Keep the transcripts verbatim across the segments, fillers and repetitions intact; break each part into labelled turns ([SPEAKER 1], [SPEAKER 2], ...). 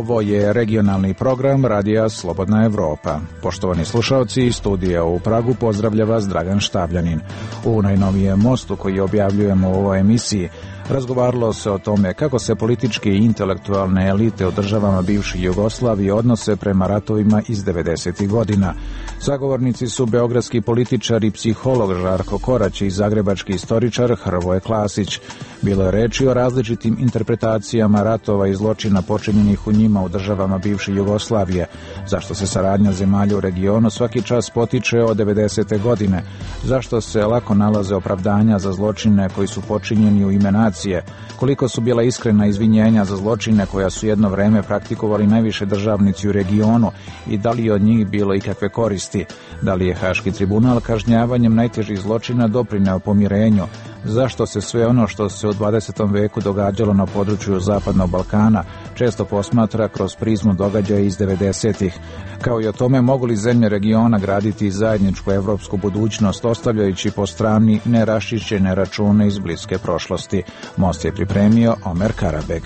[SPEAKER 1] Ovo je regionalni program Radija Slobodna Evropa. Poštovani slušalci, iz studija u Pragu pozdravlja vas Dragan Štabljanin. U najnovijem mostu koji objavljujemo u ovoj emisiji razgovaralo se o tome kako se političke i intelektualne elite u državama bivše Jugoslavije odnose prema ratovima iz devedesetih godina. Sagovornici su beogradski političar i psiholog Žarko Korać i zagrebački istoričar Hrvoje Klasić. Bilo je reči o različitim interpretacijama ratova i zločina počinjenih u njima u državama bivše Jugoslavije, zašto se saradnja zemalja u regionu svaki čas potiče od devedesete godine, zašto se lako nalaze opravdanja za zločine koji su počinjeni u ime nacije, koliko su bila iskrena izvinjenja za zločine koja su jedno vreme praktikovali najviše državnici u regionu i da li je od njih bilo ikakve koristi, da li je Haški tribunal kažnjavanjem najtežih zločina doprineo pomirenju, zašto se sve ono što se u dvadesetom veku događalo na području Zapadnog Balkana često posmatra kroz prizmu događaja iz devedesetih, kao i o tome mogu li zemlje regiona graditi zajedničku evropsku budućnost ostavljajući po strani neraščišćene račune iz bliske prošlosti. Most je pripremio Omer Karabeg.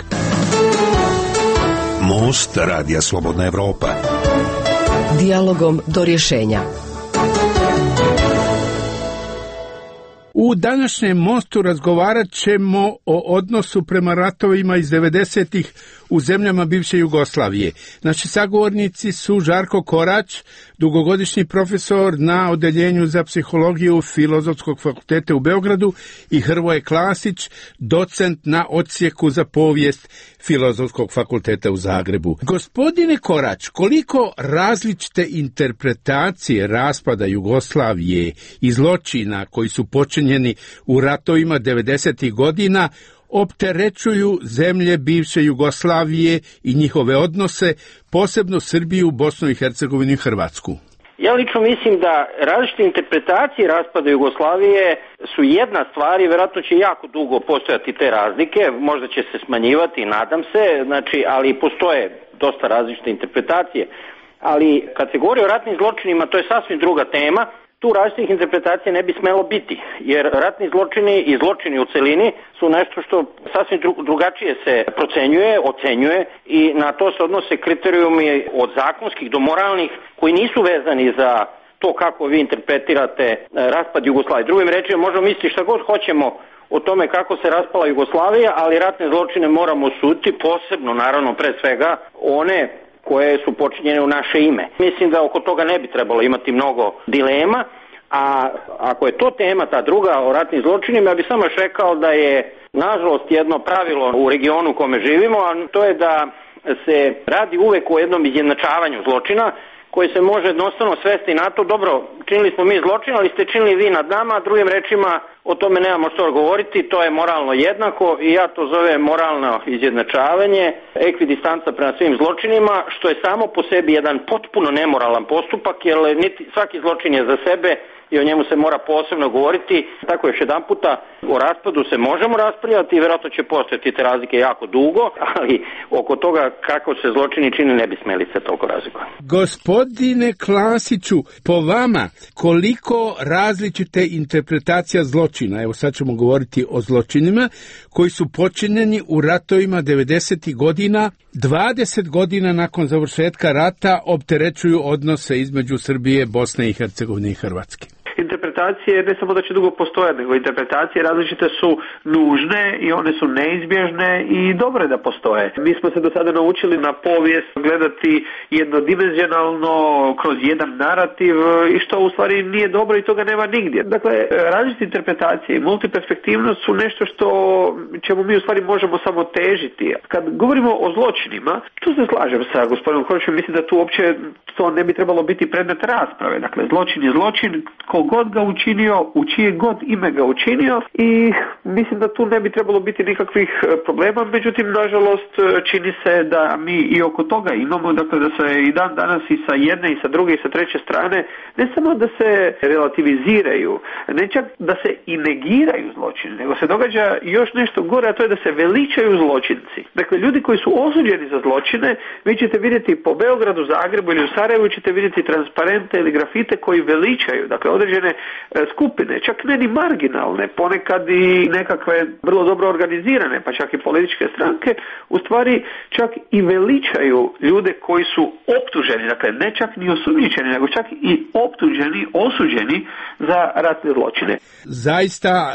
[SPEAKER 2] Most Radija Slobodna Evropa.
[SPEAKER 3] Dijalogom do rješenja.
[SPEAKER 4] U današnjem mostu razgovarat ćemo o odnosu prema ratovima iz devedesetih u zemljama bivše Jugoslavije. Naši sagovornici su Žarko Korać, dugogodišnji profesor na odeljenju za psihologiju Filozofskog fakulteta u Beogradu, i Hrvoje Klasić, docent na odsjeku za povijest Filozofskog fakulteta u Zagrebu. Gospodine Korać, koliko različite interpretacije raspada Jugoslavije i zločina koji su počinjeni u ratovima devedesetih godina opterećuju zemlje bivše Jugoslavije i njihove odnose, posebno Srbiju, Bosnu i Hercegovinu i Hrvatsku?
[SPEAKER 5] Ja lično mislim da različite interpretacije raspada Jugoslavije su jedna stvar i vjerojatno će jako dugo postojati te razlike, možda će se smanjivati, nadam se, znači, ali postoje dosta različite interpretacije. Ali kad se govori o ratnim zločinima, to je sasvim druga tema. Tu različitih interpretacija ne bi smelo biti, jer ratni zločini i zločini u celini su nešto što sasvim drugačije se procenjuje, ocenjuje i na to se odnose kriterijumi od zakonskih do moralnih koji nisu vezani za to kako vi interpretirate raspad Jugoslavije. Drugim rečima, možemo misliti šta god hoćemo o tome kako se raspala Jugoslavija, ali ratne zločine moramo osuditi, posebno naravno pre svega one koje su počinjene u naše ime. Mislim da oko toga ne bi trebalo imati mnogo dilema, a ako je to tema, ta druga o ratnim zločinima, ja bih samo još rekao da je nažalost jedno pravilo u regionu u kome živimo, a to je da se radi uvek o jednom izjednačavanju zločina, koji se može jednostavno svesti na to, dobro, činili smo mi zločin, ali ste činili vi nad nama, drugim rečima o tome nemamo što govoriti, to je moralno jednako i ja to zovem moralno izjednačavanje, ekvidistanca prema svim zločinima, što je samo po sebi jedan potpuno nemoralan postupak, jer niti, svaki zločin je za sebe i o njemu se mora posebno govoriti. Tako još jedan puta, o raspadu se možemo raspravljati i vjerojatno će postojati te razlike jako dugo, ali oko toga kako se zločini čini ne bi smeli se toliko razlikovati.
[SPEAKER 4] Gospodine Klasiću, po vama koliko različite interpretacija zločina, evo sad ćemo govoriti o zločinima, koji su počinjeni u ratovima devedesetih godina, dvadeset godina nakon završetka rata opterećuju odnose između Srbije, Bosne i Hercegovine i Hrvatske?
[SPEAKER 6] Interpretacije ne samo da će dugo postojati, nego interpretacije različite su nužne i one su neizbježne i dobre da postoje. Mi smo se do sada naučili na povijest gledati jednodimenzionalno kroz jedan narativ i što u stvari nije dobro i toga nema nigdje. Dakle, različite interpretacije i multiperspektivnost su nešto što čemu mi u stvari možemo samo težiti. Kad govorimo o zločinima, tu se slažem sa gospodinom Koračem, mislim da tu uopće to ne bi trebalo biti predmet rasprave. Dakle, zločin je zločin, god ga učinio, u čije god ime ga učinio i mislim da tu ne bi trebalo biti nikakvih problema, međutim, nažalost, čini se da mi i oko toga imamo, dakle, da se i dan danas i sa jedne i sa druge i sa treće strane, ne samo da se relativiziraju, ne čak da se i negiraju zločine, nego se događa još nešto gore, a to je da se veličaju zločinci. Dakle, ljudi koji su osuđeni za zločine, vi ćete vidjeti po Beogradu, Zagrebu ili u Sarajevu ćete vidjeti transparente ili grafite koji veličaju, dakle, određene određene skupine, čak ne ni marginalne, ponekad i nekakve vrlo dobro organizirane, pa čak i političke stranke, u stvari čak i veličaju ljude koji su optuženi, dakle ne čak ni osumnjičeni, nego čak i optuženi, osuđeni za ratne zločine.
[SPEAKER 4] Zaista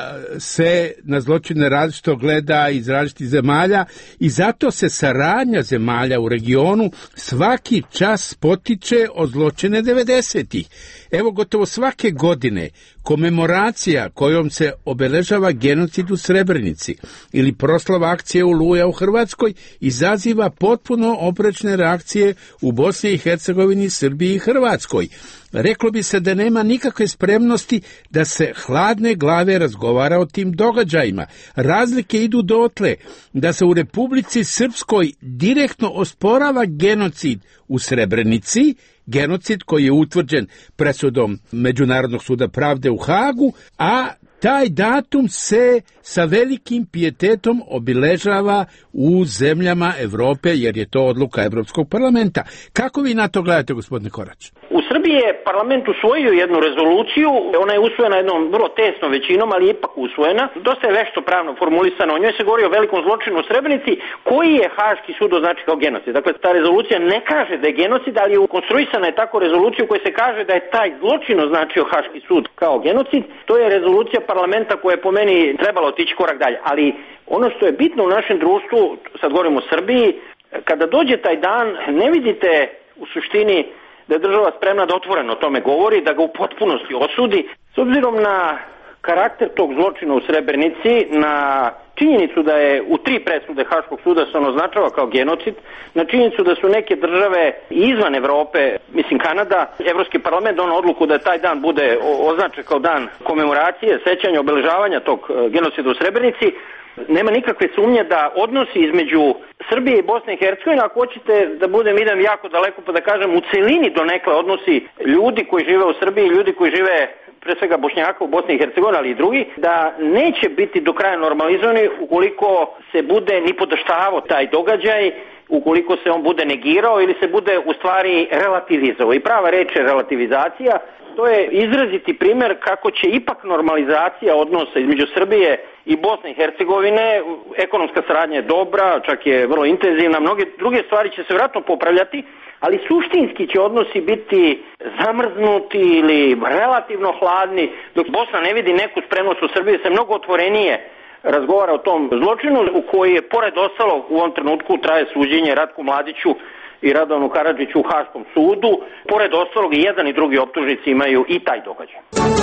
[SPEAKER 4] se na zločine različito gleda iz različitih zemalja i zato se saradnja zemalja u regionu svaki čas potiče od zločine devedesetih. Evo, gotovo svake godine komemoracija kojom se obeležava genocid u Srebrenici ili proslava akcije Oluja u Hrvatskoj izaziva potpuno oprečne reakcije u Bosni i Hercegovini, Srbiji i Hrvatskoj. Reklo bi se da nema nikakve spremnosti da se hladne glave razgovara o tim događajima. Razlike idu dotle da se u Republici Srpskoj direktno osporava genocid u Srebrenici, genocid koji je utvrđen presudom Međunarodnog suda pravde u Hagu, a taj datum se sa velikim pijetetom obilježava u zemljama Europe, jer je to odluka Evropskog parlamenta. Kako vi na to gledate, gospodine Korać?
[SPEAKER 5] U Srbiji je parlament usvojio jednu rezoluciju, ona je usvojena jednom vrlo tesnom većinom, ali ipak usvojena. Dosta je vešto pravno formulisano, o njoj se govori o velikom zločinu u Srebrenici, koji je Haški sud označio kao genocid. Dakle, ta rezolucija ne kaže da je genocid, ali je konstruisana je tako rezolucija u kojoj se kaže da je taj zločin označio Haški sud kao genocid. To je rezolucija parlamenta koja je po meni trebala otići korak dalje. Ali ono što je bitno u našem društvu, sad govorimo o Srbiji, kada dođe taj dan, ne vidite u suštini da je država spremna da otvoreno o tome govori, da ga u potpunosti osudi. S obzirom na karakter tog zločina u Srebrenici, na činjenicu da je u tri presude Haškog suda se on označava kao genocid, na činjenicu da su neke države izvan Evrope, mislim Kanada, Evropski parlament donao odluku da taj dan bude označen kao dan komemoracije, sećanja, obeležavanja tog genocida u Srebrenici, nema nikakve sumnje da odnosi između Srbije i Bosne i Hercegovine, ako hoćete da budem idem jako daleko pa da kažem u celini donekle odnosi ljudi koji žive u Srbiji i ljudi koji žive pre svega Bošnjaka u Bosni i Hercegovini, ali i drugi, da neće biti do kraja normalizovani ukoliko se bude ni podaštavao taj događaj, ukoliko se on bude negirao ili se bude u stvari relativizovao. I prava reč je relativizacija. To je izraziti primjer kako će ipak normalizacija odnosa između Srbije i Bosne i Hercegovine, ekonomska saradnja je dobra, čak je vrlo intenzivna, mnoge druge stvari će se vjerojatno popravljati, ali suštinski će odnosi biti zamrznuti ili relativno hladni, dok Bosna ne vidi neku spremnost u Srbiji, se mnogo otvorenije razgovara o tom zločinu u koji je, pored ostalog, u ovom trenutku traje suđenje Ratku Mladiću i Radovanu Karadžiću u Haškom sudu. Pored ostalog, i jedan i drugi optužnici imaju i taj događaj.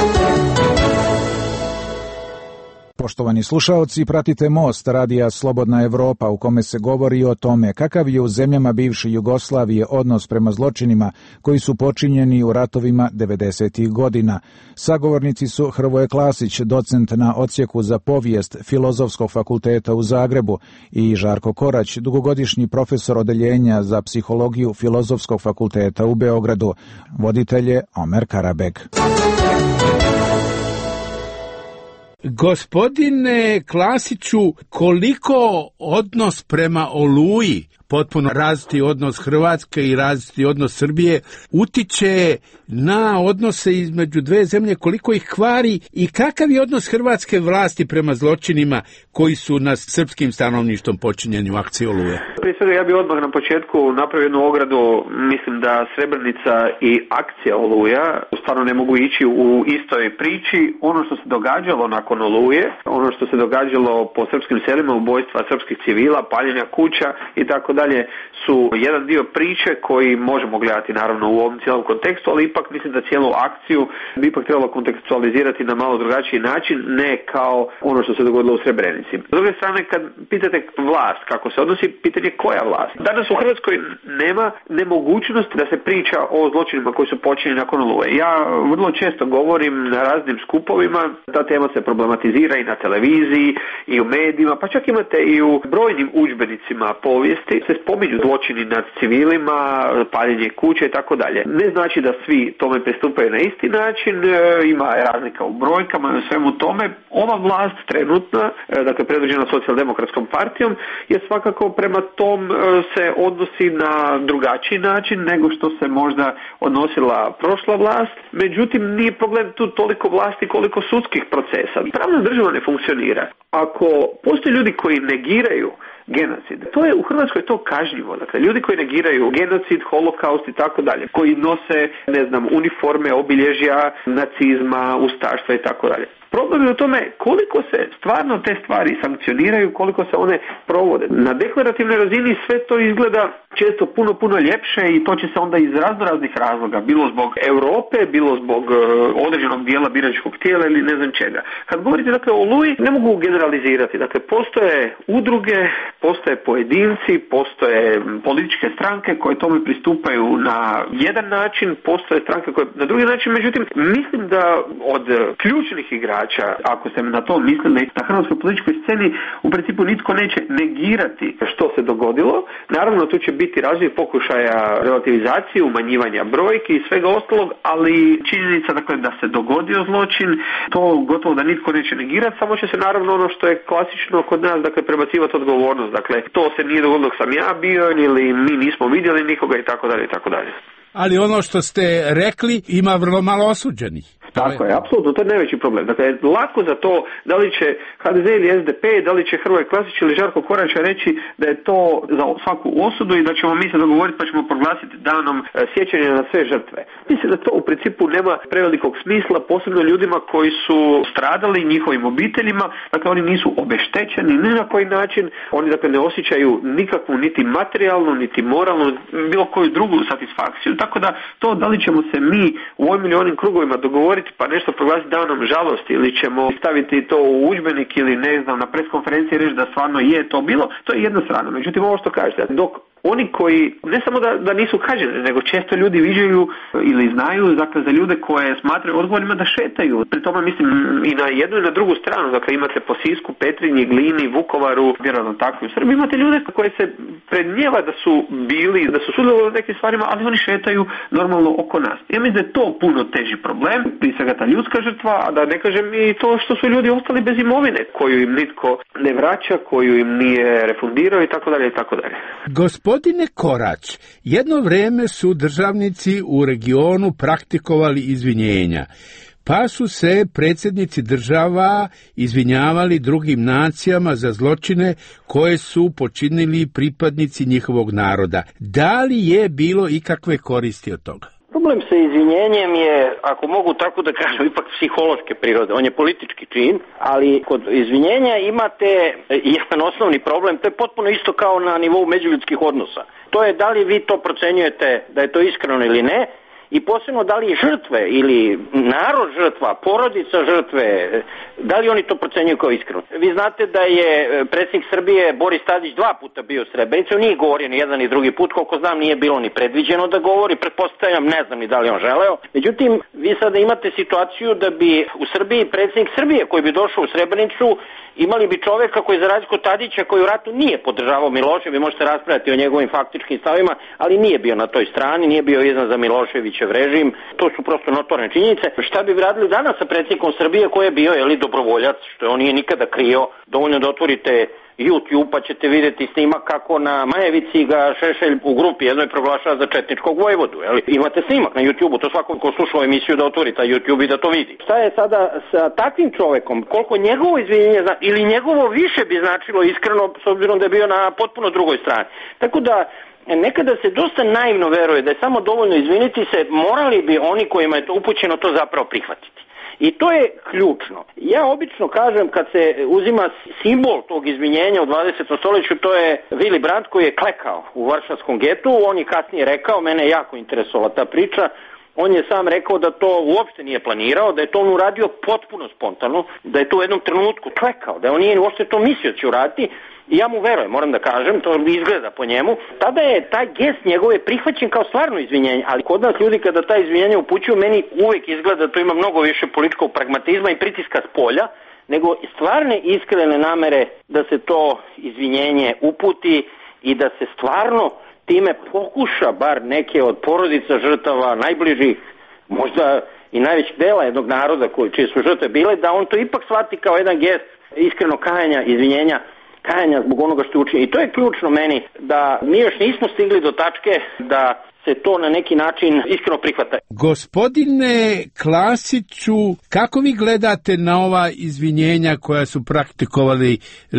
[SPEAKER 1] Poštovani slušaoci, pratite Most radija Slobodna Evropa u kome se govori o tome kakav je u zemljama bivše Jugoslavije odnos prema zločinima koji su počinjeni u ratovima devedesetih godina. Sagovornici su Hrvoje Klasić, docent na odsjeku za povijest Filozofskog fakulteta u Zagrebu, i Žarko Korać, dugogodišnji profesor odeljenja za psihologiju Filozofskog fakulteta u Beogradu. Voditelj je Omer Karabek.
[SPEAKER 4] Gospodine Klasiću, koliko odnos prema Oluji, potpuno različiti odnos Hrvatske i različiti odnos Srbije, utiče na odnose između dve zemlje, koliko ih kvari i kakav je odnos hrvatske vlasti prema zločinima koji su nad srpskim stanovništvom počinjeni u akciji Oluje?
[SPEAKER 6] Prije svega ja bih odmah na početku napravio jednu ogradu. Mislim da Srebrenica i akcija Oluja stvarno ne mogu ići u istoj priči. Ono što se događalo nakon Oluje, ono što se događalo po srpskim selima, ubojstva srpskih civila, paljenja kuća i tako dalje, su jedan dio priče koji možemo gledati naravno u ovom cijelom kontekstu, ali ipak mislim da cijelu akciju bi ipak trebalo kontekstualizirati na malo drugačiji način, ne kao ono što se dogodilo u Srebrenici. S druge strane, kad pitate vlast kako se odnosi, pitanje koja vlast. Danas u Hrvatskoj nema nemogućnost da se priča o zločinima koji su počinjeni nakon Oluje. Ja vrlo često govorim na raznim skupovima, ta tema se problematizira i na televiziji i u medijima, pa čak imate i u brojnim udžbenicima povijesti. se spominju zločini nad civilima, paljenje kuće i tako dalje. Ne znači da svi tome pristupaju na isti način, ima razlika u brojkama i u svemu tome. Ova vlast trenutna, dakle predvođena socijaldemokratskom partijom, je svakako prema tom se odnosi na drugačiji način nego što se možda odnosila prošla vlast. Međutim, nije problem tu toliko vlasti koliko sudskih procesa. Pravna država ne funkcionira. Ako postoje ljudi koji negiraju genocid, to je u Hrvatskoj to kažnjivo. Dakle, ljudi koji negiraju genocid, holokaust i tako dalje, koji nose, ne znam, uniforme, obilježja nacizma, ustaštva i tako dalje. Problem je u tome koliko se stvarno te stvari sankcioniraju, koliko se one provode. Na deklarativnoj razini sve to izgleda često puno, puno ljepše i to će se onda iz raznoraznih razloga, bilo zbog Europe, bilo zbog uh, određenog dijela biračkog tijela ili ne znam čega. Kad govorite dakle o Oluji, ne mogu generalizirati. Dakle, postoje udruge, postoje pojedinci, postoje političke stranke koje tome pristupaju na jedan način, postoje stranke koje na drugi način. Međutim, mislim da od ključnih igrača, ako se na to mislili, na hrvatskoj političkoj sceni u principu nitko neće negirati što se dogodilo. Naravno, tu će biti razvoj pokušaja relativizacije, umanjivanja brojki i svega ostalog, ali činjenica dakle da se dogodio zločin, to gotovo da nitko neće negirati, samo će se naravno ono što je klasično kod nas, dakle prebacivati odgovornost. Dakle, to se nije dogodilo dok sam ja bio ili mi nismo vidjeli nikoga i tako dalje i tako dalje.
[SPEAKER 4] Ali ono što ste rekli ima vrlo malo osuđenih.
[SPEAKER 6] Tako je, apsolutno, to je najveći problem. Dakle, lako za to da li će ha de ze ili es de pe, da li će Hrvoje Klasić ili Žarko Korać reći da je to za svaku osudu i da ćemo mi se dogovoriti pa ćemo proglasiti danom sjećanja na sve žrtve. Mislim da to u principu nema prevelikog smisla, posebno ljudima koji su stradali, njihovim obiteljima, dakle oni nisu obeštećeni ni na koji način, oni dakle ne osjećaju nikakvu niti materijalnu, niti moralnu, bilo koju drugu satisfakciju, tako da to da li ćemo se mi u ovim ili onim krugovima dogovoriti pa nešto proglasiti danom žalosti ili ćemo staviti to u udžbenik ili ne znam na preskonferenciji reći da stvarno je to bilo, to je jedna strana. Međutim, ovo što kažete, dok oni koji ne samo da, da nisu kažnjeni, nego često ljudi viđaju ili znaju dakle, za ljude koje smatraju odgovornima da šetaju. Pri tome mislim i na jednu i na drugu stranu. Dakle, imate po Sisku, Petrinji, Glini, Vukovaru, vjerojatno tako i u Srbiji. Imate ljude koje se prednijeva da su bili, da su sudjelovali u nekim stvarima, ali oni šetaju normalno oko nas. Ja mislim da je to puno teži problem, prije svega ta ljudska žrtva, a da ne kažem i to što su ljudi ostali bez imovine, koju im nitko ne vraća, koju im nije refundirao i tako dalje i tako dalje.
[SPEAKER 4] Gospodine Korać, jedno vrijeme su državnici u regionu praktikovali izvinjenja, pa su se predsjednici država izvinjavali drugim nacijama za zločine koje su počinili pripadnici njihovog naroda. Da li je bilo ikakve koristi od toga?
[SPEAKER 5] Problem sa izvinjenjem je, ako mogu tako da kažem, ipak psihološke prirode. On je politički čin, ali kod izvinjenja imate jedan osnovni problem, to je potpuno isto kao na nivou međuljudskih odnosa. To je da li vi to procenjujete da je to iskreno ili ne, i posebno da li žrtve ili narod žrtva, porodica žrtve, da li oni to procenjuju kao iskreno. Vi znate da je predsjednik Srbije Boris Tadić dva puta bio u Srebrenici, on nije govorio ni jedan ni drugi put, koliko znam nije bilo ni predviđeno da govori, pretpostavljam, ne znam ni da li on želeo. Međutim, vi sada imate situaciju da bi u Srbiji predsjednik Srbije koji bi došao u Srebrenicu, imali bi čoveka koji za razliku od Tadića koji u ratu nije podržavao Miloševića, vi možete raspravljati o njegovim faktičkim stavima, ali nije bio na toj strani, nije bio izdan za Miloševićev režim, to su prosto notorne činjenice. Šta bi radili danas sa predsjednikom Srbije koji je bio jeli, dobrovoljac, što on nije nikada krio, dovoljno da otvorite YouTube pa ćete vidjeti snimak kako na Majevici ga Šešelj u grupi jednoj proglašava za četničkog vojvodu. Jeli? Imate snimak na YouTube-u, to svako ko slušao emisiju da otvori taj YouTube i da to vidi. Šta je sada sa takvim čovekom, koliko njegovo izvinjenje zna, ili njegovo više bi značilo iskreno s obzirom da je bio na potpuno drugoj strani. Tako da nekada se dosta naivno veruje da je samo dovoljno izviniti se, morali bi oni kojima je to upućeno to zapravo prihvatiti. I to je ključno. Ja obično kažem kad se uzima simbol tog izvinjenja u dvadesetom stoljeću, to je Willy Brandt koji je klekao u Varšavskom getu, on je kasnije rekao, mene je jako interesovala ta priča, on je sam rekao da to uopšte nije planirao, da je to on uradio potpuno spontano, da je to u jednom trenutku klekao, da on nije uopšte to mislio će uraditi. I ja mu verujem, moram da kažem, to izgleda po njemu. Tada je taj gest njegove prihvaćen kao stvarno izvinjenje, ali kod nas ljudi kada ta izvinjenja upućuju, meni uvijek izgleda da to ima mnogo više političkog pragmatizma i pritiska s polja, nego stvarne iskrene namere da se to izvinjenje uputi i da se stvarno time pokuša bar neke od porodica žrtava, najbližih, možda i najvećeg dela jednog naroda koji, čije su žrtve bile, da on to ipak shvati kao jedan gest iskreno kajanja, izvinjenja, kajanja zbog onoga što učini. I to je ključno meni, da mi još nismo stigli do tačke da se to na neki način iskreno prihvata.
[SPEAKER 4] Gospodine Klasiću, kako vi gledate na ova izvinjenja koja su praktikovali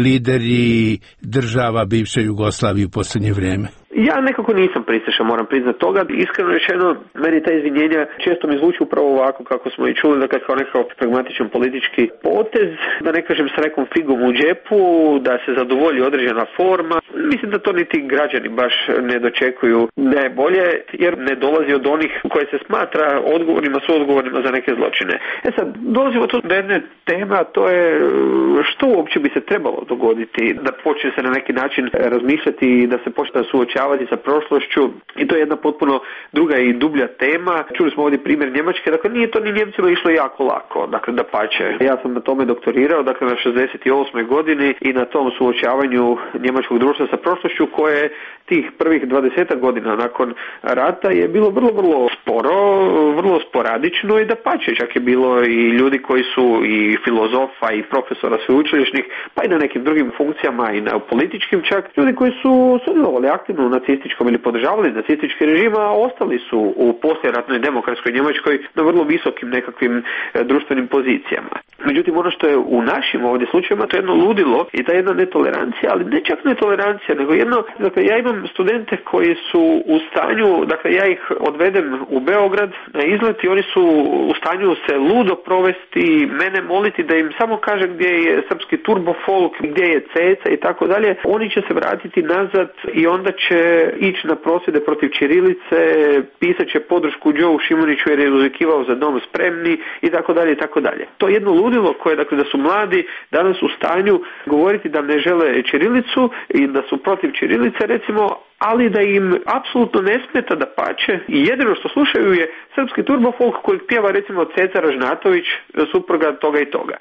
[SPEAKER 4] lideri država bivše Jugoslavije u posljednje vrijeme?
[SPEAKER 6] Ja nekako nisam pristašan, moram priznat toga. Iskreno rečeno, meni ta izvinjenja često mi zvuči upravo ovako kako smo i čuli, da kao nekakav pragmatičan politički potez, da ne kažem s nekom figom u džepu, da se zadovolji određena forma. Mislim da to niti građani baš ne dočekuju najbolje, jer ne dolazi od onih koje se smatra odgovornima, su odgovornima za neke zločine. E sad, dolazimo tu do jedne teme, a to je što uopće bi se trebalo dogoditi, da počne se na neki način razmišljati i da se počne suočavati sa prošlošću, i to je jedna potpuno druga i dublja tema. Čuli smo ovdje primjer Njemačke, dakle nije to ni Njemcima išlo jako lako, dakle da pače. Ja sam na tome doktorirao, dakle na šezdeset osmoj godini i na tom suočavanju njemačkog društva sa prošlošću koje tih prvih dvadesetak godina nakon rata je bilo vrlo, vrlo sporo, vrlo sporadično i da pače. Čak je bilo i ljudi koji su i filozofa i profesora sveučilišnih, pa i na nekim drugim funkcijama i na političkim čak, ljudi koji su sudjelovali aktivno u nacističkom ili podržavali nacistički režim, a ostali su u poslijeratnoj demokratskoj Njemačkoj na vrlo visokim nekakvim e, društvenim pozicijama. Međutim, ono što je u našim ovdje slučajevima, to je jedno ludilo i ta jedna netolerancija, ali ne čak netolerancija, nego jedno, dakle, ja imam studente koji su u stanju, dakle, ja ih odvedem u Beograd na izlet i oni su u stanju se ludo provesti, mene moliti da im samo kaže gdje je srpski turbo folk, gdje je ceca i tako dalje. Oni će se vratiti nazad i onda će ići na prosvjede protiv ćirilice, pisat će podršku Joe Šimuniću jer je uzvikivao za dom spremni i tako dalje i tako dalje. To je jedno ludilo koje, dakle, da su mladi danas u stanju govoriti da ne žele ćirilicu i da su protiv ćirilice, recimo, ali da im apsolutno ne smeta, da pače, i jedino što slušaju je srpski turbofolk kojeg pjeva recimo Ceca Ražnatović, supruga toga i toga.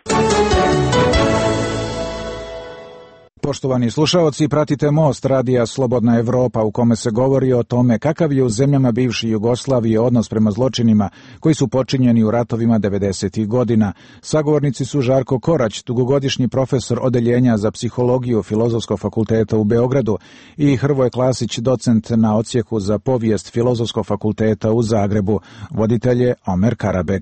[SPEAKER 1] Poštovani slušaoci, pratite Most radija Slobodna Evropa u kome se govori o tome kakav je u zemljama bivše Jugoslavije odnos prema zločinima koji su počinjeni u ratovima devedesetih godina. Sagovornici su Žarko Korać, dugogodišnji profesor odeljenja za psihologiju Filozofskog fakulteta u Beogradu, i Hrvoje Klasić, docent na odsjeku za povijest Filozofskog fakulteta u Zagrebu. Voditelj je Omer Karabek.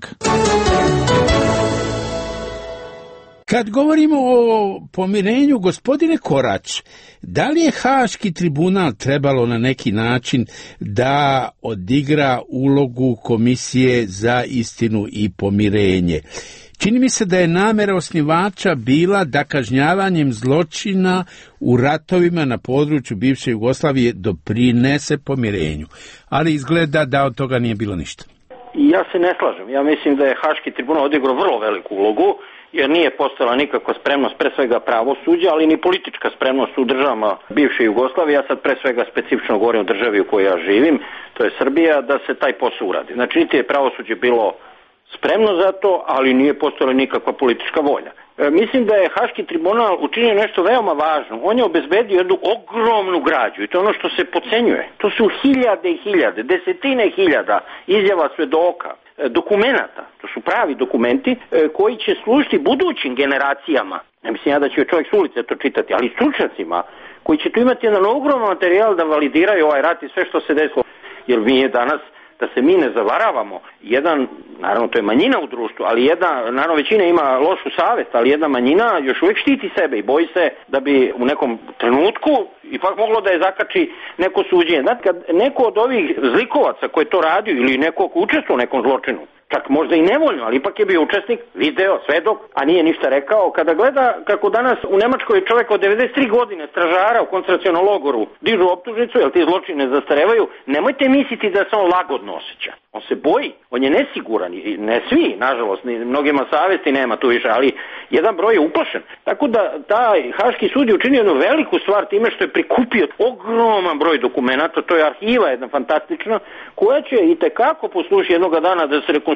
[SPEAKER 4] Kad govorimo o pomirenju, gospodine Korać, da li je Haški tribunal trebalo na neki način da odigra ulogu Komisije za istinu i pomirenje? Čini mi se da je namjera osnivača bila da kažnjavanjem zločina u ratovima na području bivše Jugoslavije doprinese pomirenju, ali izgleda da od toga nije bilo ništa.
[SPEAKER 5] Ja se ne slažem. Ja mislim da je Haški tribunal odigrao vrlo veliku ulogu, jer nije postojala nikakva spremnost, pre svega pravosuđa, ali ni politička spremnost u državama bivše Jugoslavije. Ja sad pre svega specifično govorim o državi u kojoj ja živim, to je Srbija, da se taj posao uradi. Znači, niti je pravosuđe bilo spremno za to, ali nije postojala nikakva politička volja. E, mislim da je Haški tribunal učinio nešto veoma važno. On je obezbedio jednu ogromnu građu i to je ono što se podcenjuje. To su hiljade i hiljade, desetine hiljada izjava svedoka, dokumenata, to su pravi dokumenti koji će služiti budućim generacijama. Ne mislim ja da će čovjek s ulice to čitati, ali stručnjacima koji će tu imati jedan ogroman materijal da validiraju ovaj rat i sve što se desilo. Jer mi je danas, da se mi ne zavaravamo, jedan, naravno to je manjina u društvu, ali jedna, naravno većina ima lošu savjest, ali jedna manjina još uvijek štiti sebe i boji se da bi u nekom trenutku ipak moglo da je zakači neko suđenje. Znate, kad neko od ovih zlikovaca koji to radio ili neko ko učestvuje u nekom zločinu, čak možda i nevoljno, ali ipak je bio učesnik, video, svedok, a nije ništa rekao. Kada gleda kako danas u Nemačkoj čovjek od devedeset tri godine stražara u koncentracionom logoru dižu optužnicu, jer ti zločine zastarevaju, nemojte misliti da se on lagodno osjeća. On se boji, on je nesiguran, ne svi, nažalost, mnogima savjesti nema tu više, ali jedan broj je uplašen. Tako da taj Haški sud je učinio jednu veliku stvar time što je prikupio ogroman broj dokumenata, to je arhiva jedna fantastična, koja će i tekako poslušiti jednoga dana da se rekonstruira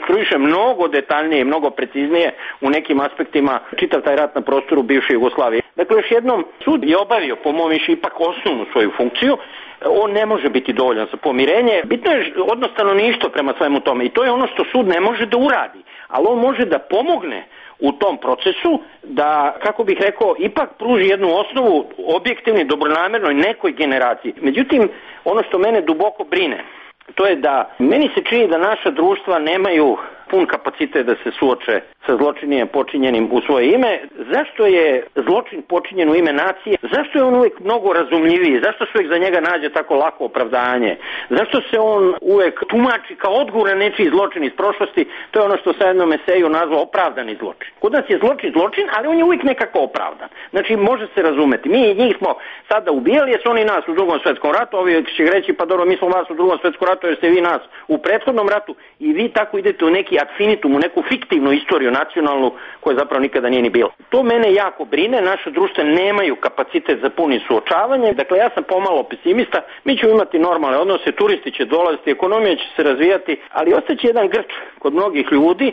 [SPEAKER 5] rekonstruiše mnogo detaljnije i mnogo preciznije u nekim aspektima čitav taj rat na prostoru bivše Jugoslavije. Dakle, još jednom, sud je obavio, po mom mišljenju, ipak osnovnu svoju funkciju. On ne može biti dovoljan za pomirenje. Bitno je odnos stanovništva prema svemu tome i to je ono što sud ne može da uradi, ali on može da pomogne u tom procesu da, kako bih rekao, ipak pruži jednu osnovu objektivnoj, dobronamernoj nekoj generaciji. Međutim, ono što mene duboko brine, to je da meni se čini da naša društva nemaju pun kapacitet da se suoče sa zločinima počinjenim u svoje ime. Zašto je zločin počinjen u ime nacije? Zašto je on uvijek mnogo razumljiviji? Zašto se uvijek za njega nađe tako lako opravdanje? Zašto se on uvijek tumači kao odgovor na nečiji zločin iz prošlosti? To je ono što sa jednom eseju nazvao opravdani zločin. Kod nas je zločin zločin, ali on je uvijek nekako opravdan. Znači, može se razumeti. Mi njih smo sada ubijali, jer su oni nas u drugom svjetskom ratu, ovi će reći, pa dobro, mi smo vas u drugom svjetskom ratu, jer ste vi nas u prethodnom ratu i vi tako idete u neki ad finitum, u neku fiktivnu istoriju nacionalnu koja zapravo nikada nije ni bila. To mene jako brine, naše društva nemaju kapacitet za puni suočavanje, dakle ja sam pomalo pesimista, mi ćemo imati normalne odnose, turisti će dolaziti, ekonomija će se razvijati, ali ostaće jedan grč kod mnogih ljudi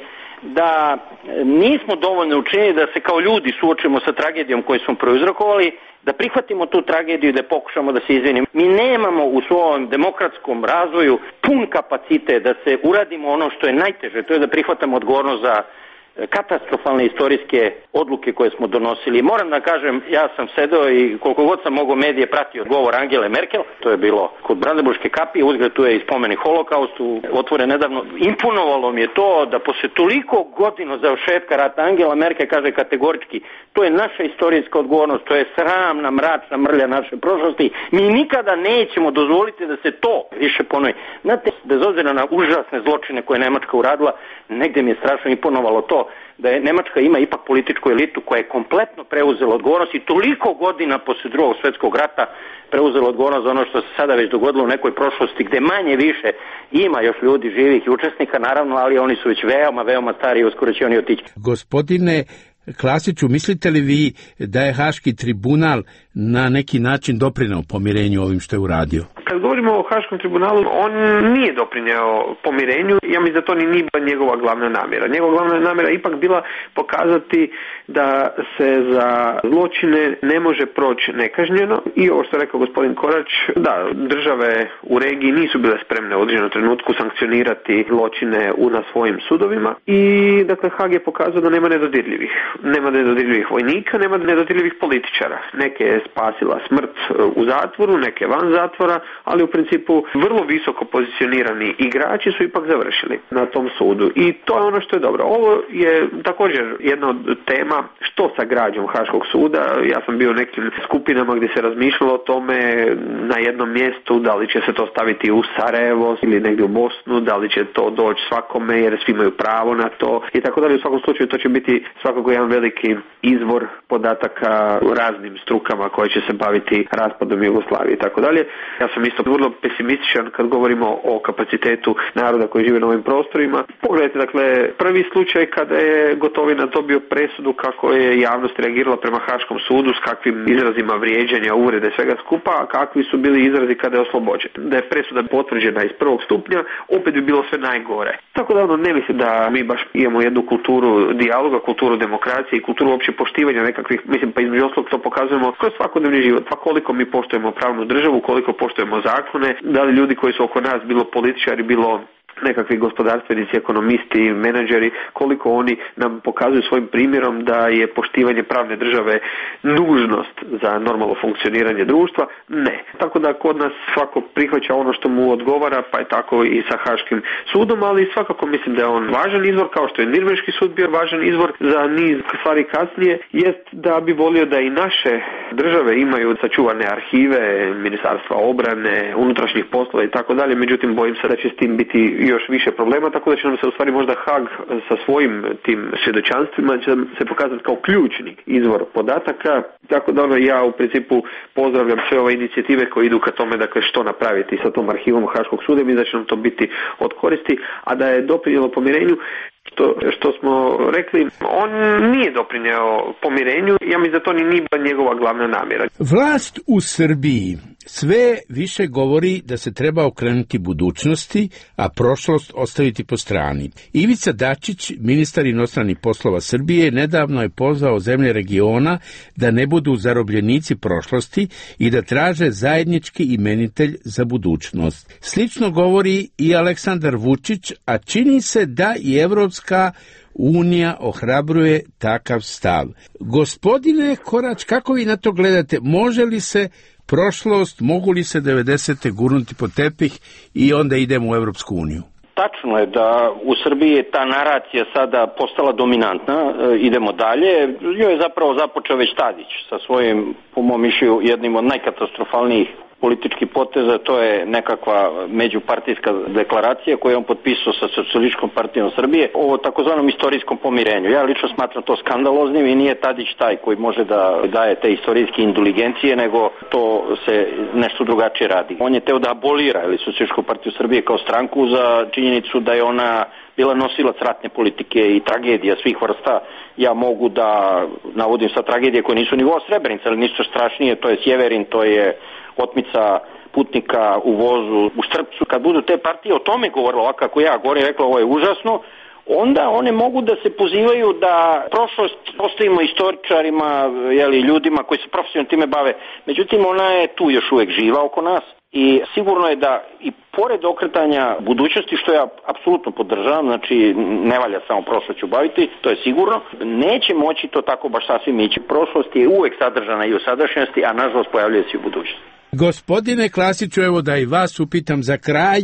[SPEAKER 5] da nismo dovoljno učinili da se kao ljudi suočimo sa tragedijom koju smo prouzrokovali, da prihvatimo tu tragediju i da pokušamo da se izvinimo. Mi nemamo u svom demokratskom razvoju pun kapacitet da se uradimo ono što je najteže, to je da prihvatamo odgovornost za katastrofalne istorijske odluke koje smo donosili. Moram da kažem, ja sam sedeo i koliko god sam mogao medije pratio govor Angele Merkel, to je bilo kod Brandenburške kapije, uzgled tu je i spomenik Holokaustu, otvore nedavno. Imponovalo mi je to da posle toliko godina završetka rata Angela Merkel kaže kategorički, to je naša istorijska odgovornost, to je sramna, mračna mrlja naše prošlosti, mi nikada nećemo dozvoliti da se to više ponovi. Znate, bez obzira na užasne zločine koje je Nemačka uradila, negde mi je strašno imponovalo to da je Nemačka ima ipak političku elitu koja je kompletno preuzela odgovornost i toliko godina posle drugog svjetskog rata preuzela odgovornost za ono što se sada već dogodilo u nekoj prošlosti gde manje više ima još ljudi živih i učesnika, naravno, ali oni su već veoma, veoma stari i uskoro će oni otići.
[SPEAKER 4] Gospodine Klasiću, mislite li vi da je Haški tribunal na neki način doprineo pomirenju ovim što je uradio?
[SPEAKER 6] Kad govorimo o Haškom tribunalu, on nije doprineo pomirenju, ja mislim da to ni nije bila njegova glavna namjera. Njegova glavna namjera ipak bila pokazati da se za zločine ne može proći nekažnjeno i ovo što je rekao gospodin Korać, da, države u regiji nisu bile spremne u određenom trenutku sankcionirati zločine u na svojim sudovima i dakle Hag je pokazao da nema nedodirljivih. Nema nedodirljivih vojnika, nema nedodirljivih političara. Neke je spasila smrt u zatvoru, neke van zatvora, ali u principu vrlo visoko pozicionirani igrači su ipak završili na tom sudu. I to je ono što je dobro. Ovo je također jedna od tema što sa građom Haškog suda. Ja sam bio u nekim skupinama gdje se razmišljalo o tome na jednom mjestu, da li će se to staviti u Sarajevo ili negdje u Bosnu, da li će to doći svakome jer svi imaju pravo na to i tako dalje. U svakom slučaju to će biti svakako jedan veliki izvor podataka u raznim strukama koje će se baviti raspadom Jugoslavije i tako dalje. Ja sam isto vrlo pesimističan kad govorimo o kapacitetu naroda koji žive na ovim prostorima. Pogledajte, dakle, prvi slučaj kada je Gotovina dobio presudu, kako je javnost reagirala prema Haškom sudu, s kakvim izrazima vrijeđanja, uvrede, svega skupa, a kakvi su bili izrazi kada je oslobođen. Da je presuda potvrđena iz prvog stupnja, opet bi bilo sve najgore. Tako da ono, ne mislim da mi baš imamo jednu kulturu dijaloga, kulturu demokracije i kulturu opće poštivanja nekakvih, mislim, pa između ostalog to pokazujemo kroz svakodnevni život. Pa koliko mi poštujemo pravnu državu, koliko poštujemo zakone, da li ljudi koji su oko nas, bilo političari, bilo nekakvi gospodarstvenici, ekonomisti, menadžeri, koliko oni nam pokazuju svojim primjerom da je poštivanje pravne države nužnost za normalno funkcioniranje društva. Ne. Tako da kod nas svako prihvaća ono što mu odgovara, pa je tako i sa Haškim sudom, ali svakako mislim da je on važan izvor, kao što je Nirnberški sud bio važan izvor za niz stvari kasnije, jest da bi volio da i naše države imaju sačuvane arhive, ministarstva obrane, unutrašnjih poslova i tako dalje, međutim bojim se da će s tim biti još više problema, tako da će nam se u stvari možda Hag sa svojim tim svjedočanstvima će se pokazati kao ključni izvor podataka, tako da ono, ja u principu pozdravljam sve ove inicijative koje idu ka tome, dakle, što napraviti sa tom arhivom Haškog suda, mi da će nam to biti od koristi, a da je doprinijelo pomirenju, Što, što smo rekli, on nije doprineo pomirenju, ja mislim da to ni nije njegova glavna namjera.
[SPEAKER 4] Vlast u Srbiji Sve više govori da se treba okrenuti budućnosti, a prošlost ostaviti po strani. Ivica Dačić, ministar inostranih poslova Srbije, nedavno je pozvao zemlje regiona da ne budu zarobljenici prošlosti i da traže zajednički imenitelj za budućnost. Slično govori i Aleksandar Vučić, a čini se da i Evropska Unija ohrabruje takav stav. Gospodine Korać, kako vi na to gledate? Može li se prošlost, mogu li se devedesete gurnuti pod tepih i onda idemo u Evropsku uniju?
[SPEAKER 5] Tačno je da u Srbiji je ta naracija sada postala dominantna, e, idemo dalje. Nju je zapravo započeo već Tadić sa svojim, po mom mišljenju, jednim od najkatastrofalnijih političkih poteza. To je nekakva međupartijska deklaracija koju je on potpisao sa Socijalističkom partijom Srbije o takozvanom istorijskom pomirenju. Ja lično smatram to skandaloznim i nije Tadić taj koji može da daje te istorijske indulgencije, nego to se nešto drugačije radi. On je teo da abolira ili Socijalističku partiju Srbije kao stranku za činjenicu da je ona bila nosilac ratne politike i tragedija svih vrsta. Ja mogu da navodim sa tragedije koje nisu nivo Srebrenica, ali nisu strašnije, to je Sjeverin, to je otmica putnika u vozu u Štrpcu. Kad budu te partije o tome govorile ovako kako ja govorim, rekla ovo je užasno, onda one mogu da se pozivaju da prošlost postavimo istoričarima, jeli, ljudima koji se profesionalno time bave. Međutim, ona je tu još uvek živa oko nas i sigurno je da i pored okretanja budućnosti, što ja apsolutno podržavam, znači ne valja samo prošlošću baviti, to je sigurno, neće moći to tako baš sasvim ići. Prošlost je uvek sadržana i u sadašnjosti, a nažalost pojavljuje se i u budućnosti.
[SPEAKER 4] Gospodine Klasiću, evo da i vas upitam za kraj,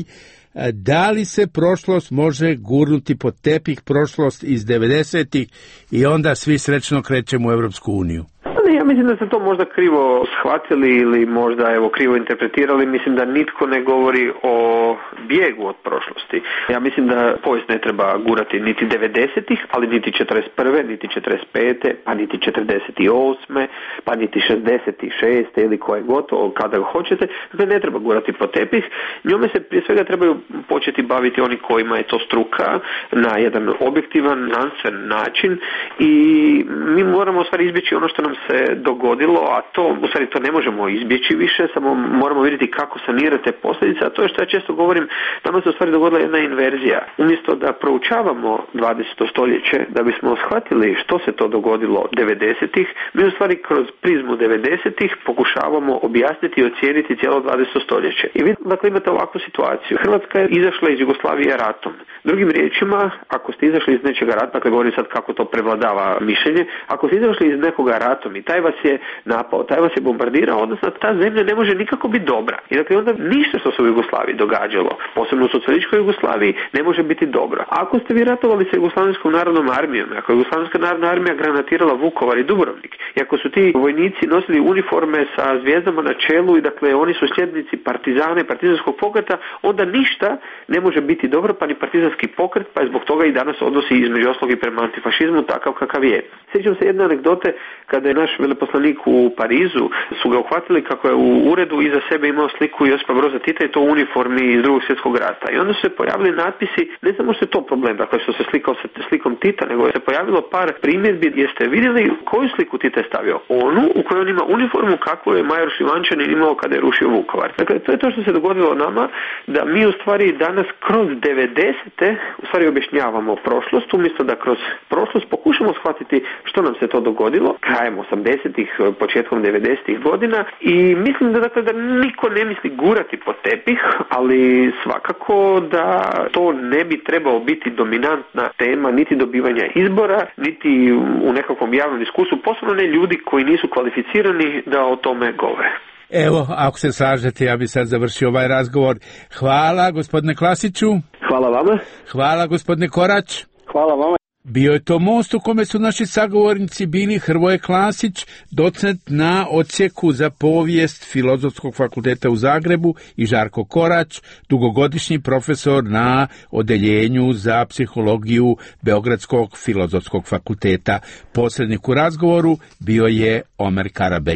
[SPEAKER 4] da li se prošlost može gurnuti pod tepih, prošlost iz devedesetih i onda svi srećno krećemo u Evropsku uniju?
[SPEAKER 6] Ja mislim da ste to možda krivo shvatili ili možda evo krivo interpretirali. Mislim da nitko ne govori o bijegu od prošlosti. Ja mislim da povijest ne treba gurati niti devedesetih, ali niti četrdeset prve, niti četrdeset pete, pa niti četrdeset osme, pa niti šezdeset šeste ili koje gotovo kada hoćete. Dakle, ne treba gurati pod tepih. Njome se prije svega trebaju početi baviti oni kojima je to struka na jedan objektivan, znanstven način i mi moramo u stvari izbjeći ono što nam se dogodilo, a to u stvari to ne možemo izbjeći više, samo moramo vidjeti kako sanirati te posljedice, a to je što ja često govorim, nama se u stvari dogodila jedna inverzija. Umjesto da proučavamo dvadeseto stoljeće, da bismo shvatili što se to dogodilo devedesetih, mi u stvari kroz prizmu devedesetih pokušavamo objasniti i ocijeniti cijelo dvadeseto stoljeće. I vi dakle imate ovakvu situaciju. Hrvatska je izašla iz Jugoslavije ratom. Drugim riječima, ako ste izašli iz nečega rata, dakle govorim sad kako to prevladava mišljenje, ako ste izašli iz nekoga ratom i taj vas je napao, taj vas je bombardirao, odnosno ta zemlja ne može nikako biti dobra. I dakle onda ništa što se u Jugoslaviji događalo, posebno u socijalističkoj Jugoslaviji, ne može biti dobro. Ako ste vi ratovali sa Jugoslavenskom narodnom armijom, ako je Jugoslavijska narodna armija granatirala Vukovar i Dubrovnik, i ako su ti vojnici nosili uniforme sa zvijezdama na čelu i dakle oni su sljednici partizane, partizanskog pokreta, onda ništa ne može biti dobro, pa ni partizanski pokret, pa je zbog toga i danas odnosi između ostalog i prema antifašizmu takav kakav je. Sjećam se jedne anegdote kada je naš veleposlanik u Parizu, su ga uhvatili kako je u uredu iza sebe imao sliku Josipa Broza Tita i to u uniformi iz Drugog svjetskog rata. I onda su se pojavili natpisi, ne samo što je to problem, dakle što se slikao sa slikom Tita, nego je se pojavilo par primjedbi gdje ste vidjeli koju sliku Tita je stavio. Onu u kojoj on ima uniformu kakvu je major Šljivančanin imao kada je rušio Vukovar. Dakle, to je to što se dogodilo nama, da mi u stvari danas kroz devedesete u stvari objašnjavamo prošlost, umjesto da kroz prošlost pokušamo shvatiti što nam se to dogodilo krajem osamdesetih, početkom devedesetih godina i mislim da dakle da niko ne misli gurati pod tepih, ali svakako da to ne bi trebao biti dominantna tema niti dobivanja izbora, niti u nekakvom javnom diskursu, posebno ne ljudi koji nisu kvalificirani da o tome govore.
[SPEAKER 4] Evo, ako se slažete, ja bi sad završio ovaj razgovor. Hvala, gospodine Klasiću.
[SPEAKER 6] Hvala vama.
[SPEAKER 4] Hvala, gospodine Korać.
[SPEAKER 5] Hvala vama.
[SPEAKER 4] Bio je to most u kome su naši sagovornici bili Hrvoje Klasić, docent na odsjeku za povijest Filozofskog fakulteta u Zagrebu, i Žarko Korać, dugogodišnji profesor na odeljenju za psihologiju Beogradskog Filozofskog fakulteta. Posrednik u razgovoru bio je Omer Karabek.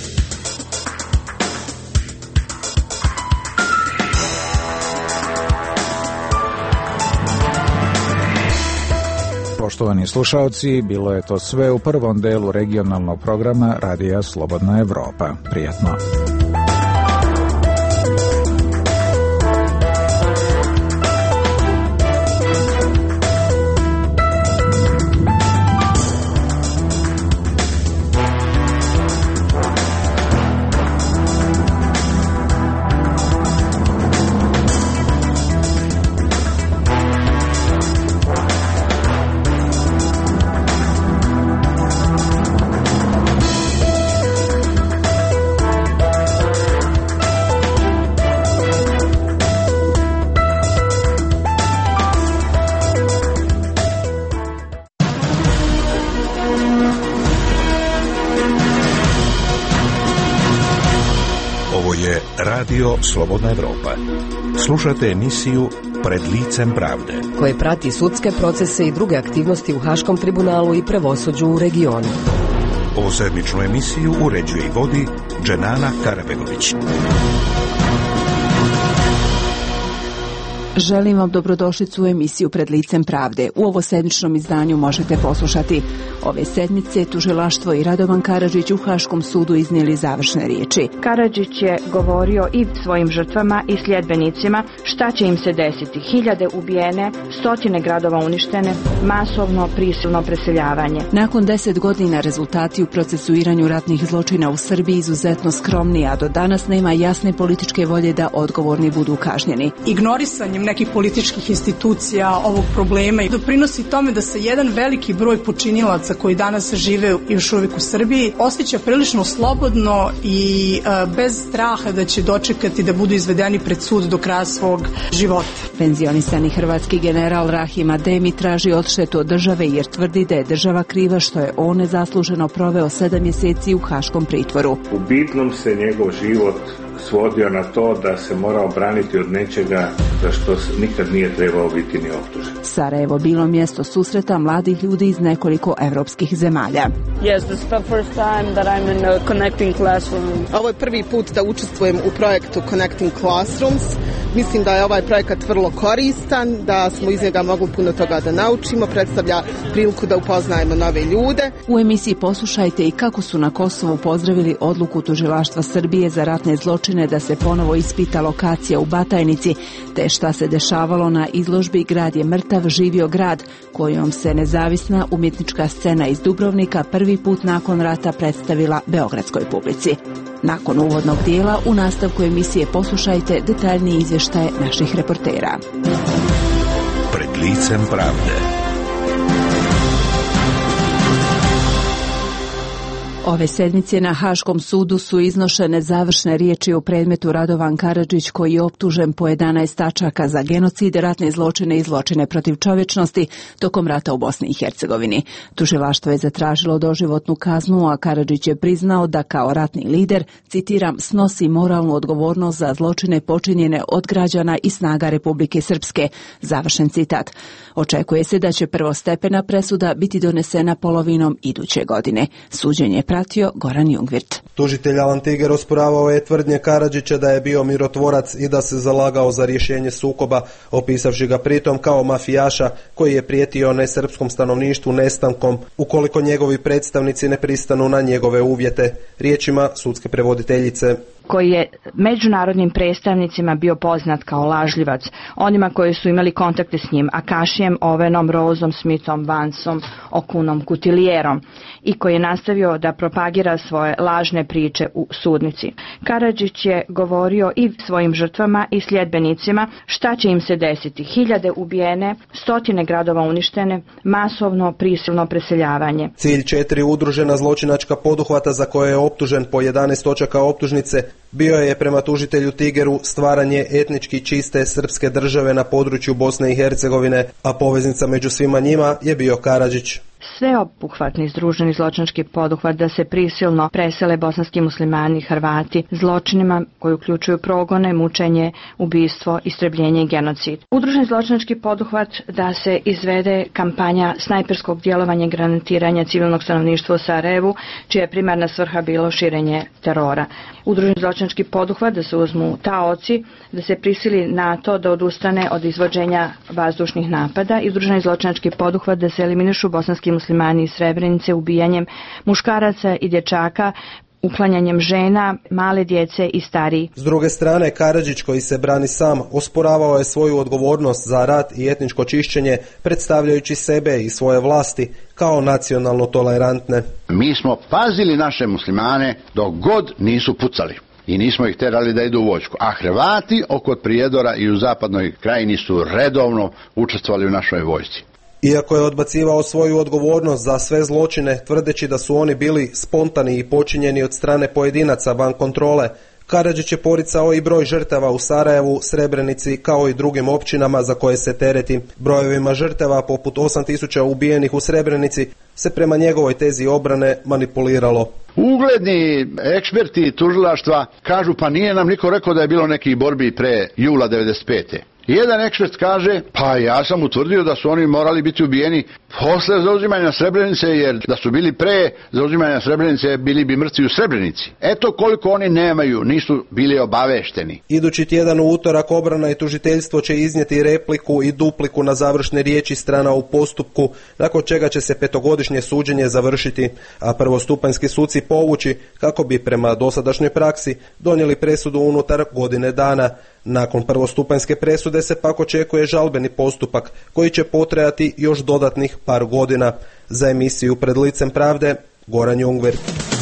[SPEAKER 1] Poštovani slušaoci, bilo je to sve u prvom delu regionalnog programa Radija Slobodna Evropa. Prijatno.
[SPEAKER 2] Radio Slobodna Evropa. Slušate emisiju Pred licem pravde,
[SPEAKER 3] koje prati sudske procese i druge aktivnosti u Haškom tribunalu i pravosuđu u regionu.
[SPEAKER 2] Ovu sedmičnu emisiju uređuje i vodi Dženana Karabegović.
[SPEAKER 7] Želim vam dobrodošlicu u emisiju Pred licem pravde. U ovo sedmičnom izdanju možete poslušati: ove sedmice tužilaštvo i Radovan Karadžić u Haškom sudu iznijeli završne riječi.
[SPEAKER 8] Karadžić je govorio i svojim žrtvama i sljedbenicima šta će im se desiti. Hiljade ubijene, stotine gradova uništene, masovno prisilno preseljavanje.
[SPEAKER 7] Nakon deset godina rezultati u procesuiranju ratnih zločina u Srbiji izuzetno skromni, a do danas nema jasne političke volje da odgovorni budu kažnjeni.
[SPEAKER 9] Ignorisanjem nekih političkih institucija ovog problema i doprinosi tome da se jedan veliki broj počinilaca koji danas žive još uvijek u Srbiji osjeća prilično slobodno i e, bez straha da će dočekati da budu izvedeni pred sud do kraja svog života.
[SPEAKER 7] Penzionisani hrvatski general Rahim Ademi traži odštetu od države jer tvrdi da je država kriva što je on nezasluženo proveo sedam mjeseci u haškom pritvoru.
[SPEAKER 10] U bitnom se njegov život svodio na to da se morao braniti od nečega za što nikad nije trebao biti ni optužen.
[SPEAKER 7] Sarajevo bilo mjesto susreta mladih ljudi iz nekoliko evropskih zemalja.
[SPEAKER 11] Yes, this is the first time that I'm in a Connecting Classroom.
[SPEAKER 12] Ovo je prvi put da učestvujem u projektu Connecting Classrooms. Mislim da je ovaj projekat vrlo koristan, da smo iz njega mogli puno toga da naučimo, predstavlja priliku da upoznajemo nove ljude.
[SPEAKER 7] U emisiji poslušajte i kako su na Kosovu pozdravili odluku tužilaštva Srbije za ratne zločine da se ponovo ispita lokacija u Batajnici, te šta se dešavalo na izložbi Grad je mrtav, živio grad, kojom se nezavisna umjetnička scena iz Dubrovnika prvi put nakon rata predstavila beogradskoj publici. Nakon uvodnog dijela, u nastavku emisije poslušajte detaljniji izvještaje naših reportera.
[SPEAKER 2] Pred licem pravde.
[SPEAKER 7] Ove sedmice na Haškom sudu su iznošene završne riječi u predmetu Radovan Karadžić, koji je optužen po jedanaest tačaka za genocid, ratne zločine i zločine protiv čovječnosti tokom rata u Bosni i Hercegovini. Tužilaštvo je zatražilo doživotnu kaznu, a Karadžić je priznao da kao ratni lider, citiram, snosi moralnu odgovornost za zločine počinjene od građana i snaga Republike Srpske. Završen citat. Očekuje se da će prvostepena presuda biti donesena polovinom iduće godine. Suđenje je pratio Goran Jungvirt.
[SPEAKER 13] Tužitelj Alan Tiger osporavao je tvrdnje Karadžića da je bio mirotvorac i da se zalagao za rješenje sukoba, opisavši ga pritom kao mafijaša koji je prijetio nesrpskom stanovništvu nestankom ukoliko njegovi predstavnici ne pristanu na njegove uvjete. Riječima sudske prevoditeljice:
[SPEAKER 8] koji je međunarodnim predstavnicima bio poznat kao lažljivac, onima koji su imali kontakte s njim, Akašijem, Ovenom, Rozom, Smithom, Vansom, Okunom, Kutilijerom, i koji je nastavio da propagira svoje lažne priče u sudnici. Karadžić je govorio i svojim žrtvama i sljedbenicima šta će im se desiti. Hiljade ubijene, stotine gradova uništene, masovno prisilno preseljavanje.
[SPEAKER 13] Cilj četiri udružena zločinačka poduhvata za koje je optužen po jedanaest točaka optužnice bio je prema tužitelju Tigeru stvaranje etnički čiste srpske države na području Bosne i Hercegovine, a poveznica među svima njima je bio Karadžić.
[SPEAKER 8] Sveobuhvatni združeni zločinački poduhvat da se prisilno presele bosanski muslimani i Hrvati zločinima koji uključuju progone, mučenje, ubistvo, istrebljenje i genocid. Udruženi zločinački poduhvat da se izvede kampanja snajperskog djelovanja i granatiranja civilnog stanovništva u Sarajevu, čija je primarna svrha bilo širenje terora. Udruženi zločinački poduhvat da se uzmu taoci, da se prisili NATO da odustane od izvođenja vazdušnih napada i udruženi zločinački poduhvat da se eliminišu bosanski muslimani iz Srebrenice ubijanjem muškaraca i dječaka, uklanjanjem žena, male djece i stariji.
[SPEAKER 13] S druge strane, Karadžić, koji se brani sam, osporavao je svoju odgovornost za rat i etničko čišćenje, predstavljajući sebe i svoje vlasti kao nacionalno tolerantne.
[SPEAKER 14] Mi smo pazili naše muslimane dok god nisu pucali i nismo ih terali da idu u vojsku. A Hrvati oko Prijedora i u zapadnoj krajini su redovno učestvovali u našoj vojsci.
[SPEAKER 13] Iako je odbacivao svoju odgovornost za sve zločine, tvrdeći da su oni bili spontani i počinjeni od strane pojedinaca van kontrole, Karadžić je poricao i broj žrtava u Sarajevu, Srebrenici, kao i drugim općinama za koje se tereti. Brojevima žrtava poput osam tisuća ubijenih u Srebrenici se prema njegovoj tezi obrane manipuliralo.
[SPEAKER 14] Ugledni eksperti tužilaštva kažu pa nije nam niko rekao da je bilo nekih borbi pre jula devedeset pete. Jedan ekspert kaže, pa ja sam utvrdio da su oni morali biti ubijeni posle zauzimanja Srebrenice, jer da su bili pre zauzimanja Srebrenice, bili bi mrtvi u Srebrenici. Eto koliko oni nemaju, nisu bili obavešteni.
[SPEAKER 13] Idući tjedan u utorak obrana i tužiteljstvo će iznijeti repliku i dupliku na završne riječi strana u postupku, nakon čega će se petogodišnje suđenje završiti, a prvostupanjski suci povući kako bi prema dosadašnjoj praksi donijeli presudu unutar godine dana. Nakon prvostupanjske presude se pak očekuje žalbeni postupak koji će potrajati još dodatnih par godina. Za emisiju Pred licem pravde, Goran Jungvir.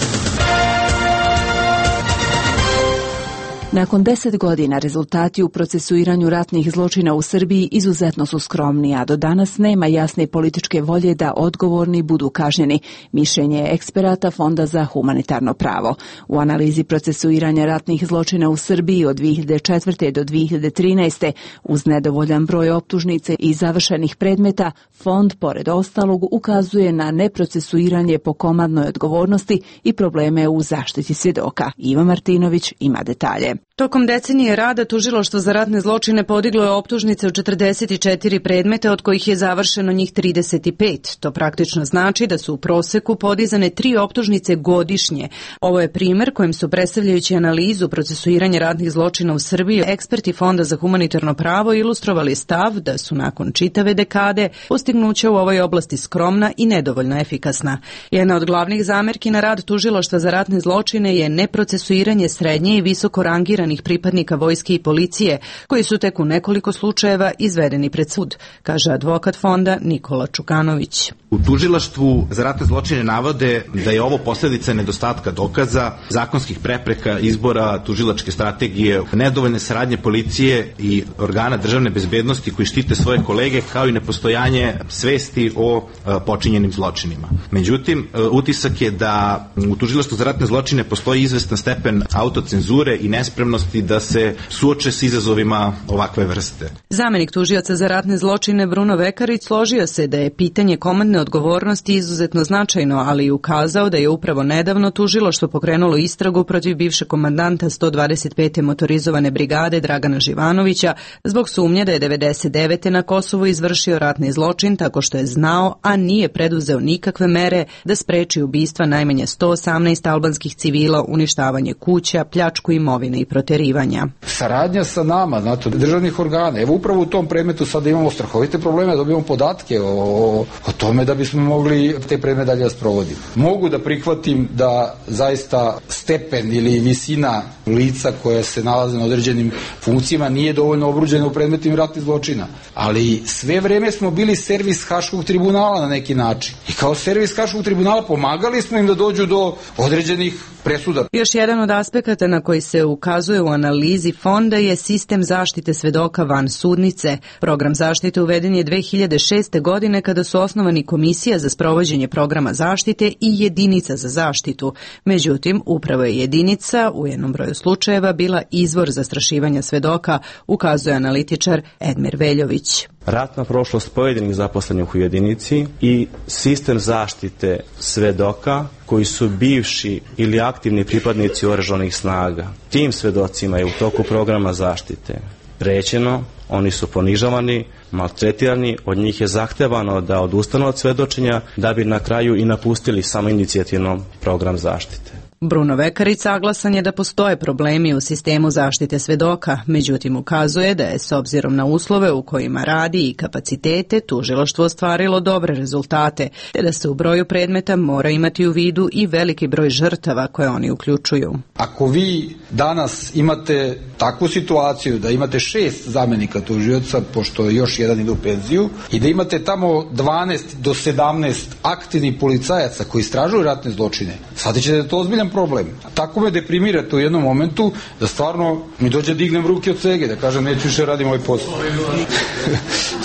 [SPEAKER 7] Nakon deset godina rezultati u procesuiranju ratnih zločina u Srbiji izuzetno su skromni, a do danas nema jasne političke volje da odgovorni budu kažnjeni. Mišljenje je eksperata Fonda za humanitarno pravo. U analizi procesuiranja ratnih zločina u Srbiji od dvije hiljade četvrte do dvije hiljade trinaeste uz nedovoljan broj optužnice i završenih predmeta, Fond, pored ostalog, ukazuje na neprocesuiranje po komandnoj odgovornosti i probleme u zaštiti svjedoka. Iva Martinović ima detalje.
[SPEAKER 15] Tokom decenije rada Tužilaštvo za ratne zločine podiglo je optužnice u četrdeset četiri predmeta, od kojih je završeno njih trideset pet. To praktično znači da su u proseku podizane tri optužnice godišnje. Ovo je primer kojim su, predstavljajući analizu procesuiranja ratnih zločina u Srbiji, eksperti Fonda za humanitarno pravo ilustrovali stav da su nakon čitave dekade postignuća u ovoj oblasti skromna i nedovoljno efikasna. Jedna od glavnih zamerki na rad Tužilaštva za ratne zločine je neprocesuiranje srednje i visoko rangiranih pripadnika vojske i policije, koji su tek u nekoliko slučajeva izvedeni pred sud, kaže advokat Fonda Nikola Čukanović.
[SPEAKER 16] U tužilaštvu za ratne zločine navode da je ovo posljedica nedostatka dokaza, zakonskih prepreka, izbora, tužilačke strategije, nedovoljne saradnje policije i organa državne bezbednosti koji štite svoje kolege, kao i nepostojanje svesti o počinjenim zločinima. Međutim, utisak je da u tužilaštvu za ratne zločine postoji izvestan stepen autocenzure i nespremnosti da se suoče s izazovima ovakve vrste.
[SPEAKER 15] Zamenik tužioca za ratne zločine Bruno Vekarić složio se da je pitanje komandne odgovornosti izuzetno značajno, ali i ukazao da je upravo nedavno tužilaštvo pokrenulo istragu protiv bivšeg komandanta sto dvadeset pete motorizovane brigade Dragana Živanovića zbog sumnje da je devedeset devete na Kosovu izvršio ratni zločin tako što je znao, a nije preduzeo nikakve mere da spreči ubistva najmanje sto osamnaest albanskih civila, uništavanje kuća, pljačku imovine i proterivanja.
[SPEAKER 17] Saradnja sa nama, znate, državnih organa. Evo upravo u tom predmetu sada imamo strahovite probleme, dobijamo podatke o, o tome da bismo mogli te predmete dalje da sprovodimo. Mogu da prihvatim da zaista stepen ili visina lica koja se nalaze na određenim funkcijama nije dovoljno obruđena u predmetima ratnih zločina, ali sve vreme smo bili servis Haškog tribunala na neki način. I kao servis Haškog tribunala pomagali smo im da dođu do određenih presuda.
[SPEAKER 15] Još jedan od aspekata na koji se ukazuje u analizi Fonda je sistem zaštite svedoka van sudnice. Program zaštite uveden je dve hiljade šeste. godine kada su osnovani Komisija za sprovođenje programa zaštite i Jedinica za zaštitu. Međutim, upravo je jedinica u jednom broju slučajeva bila izvor zastrašivanja svedoka, ukazuje analitičar Edmir Veljović.
[SPEAKER 18] Ratna prošlost pojedinih zaposlenih u jedinici i sistem zaštite svedoka koji su bivši ili aktivni pripadnici oružanih snaga. Tim svedocima je u toku programa zaštite prećeno, oni su ponižavani, maltretirani, od njih je zahtevano da odustanu od svedočenja da bi na kraju i napustili samoinicijativno program zaštite.
[SPEAKER 15] Bruno Vekarić saglasan je da postoje problemi u sistemu zaštite svedoka, međutim ukazuje da je s obzirom na uslove u kojima radi i kapacitete tužilaštvo ostvarilo dobre rezultate, te da se u broju predmeta mora imati u vidu i veliki broj žrtava koje oni uključuju.
[SPEAKER 17] Ako vi danas imate takvu situaciju da imate šest zamenika tužioca, pošto još jedan ide u penziju, i da imate tamo dvanaest do sedamnaest aktivnih policajaca koji istražuju ratne zločine, sad ćete da to ozbiljan problem. Tako me deprimirate u jednom momentu da stvarno mi dođe dignem ruke od cege, da kažem neću više radim ovaj posao.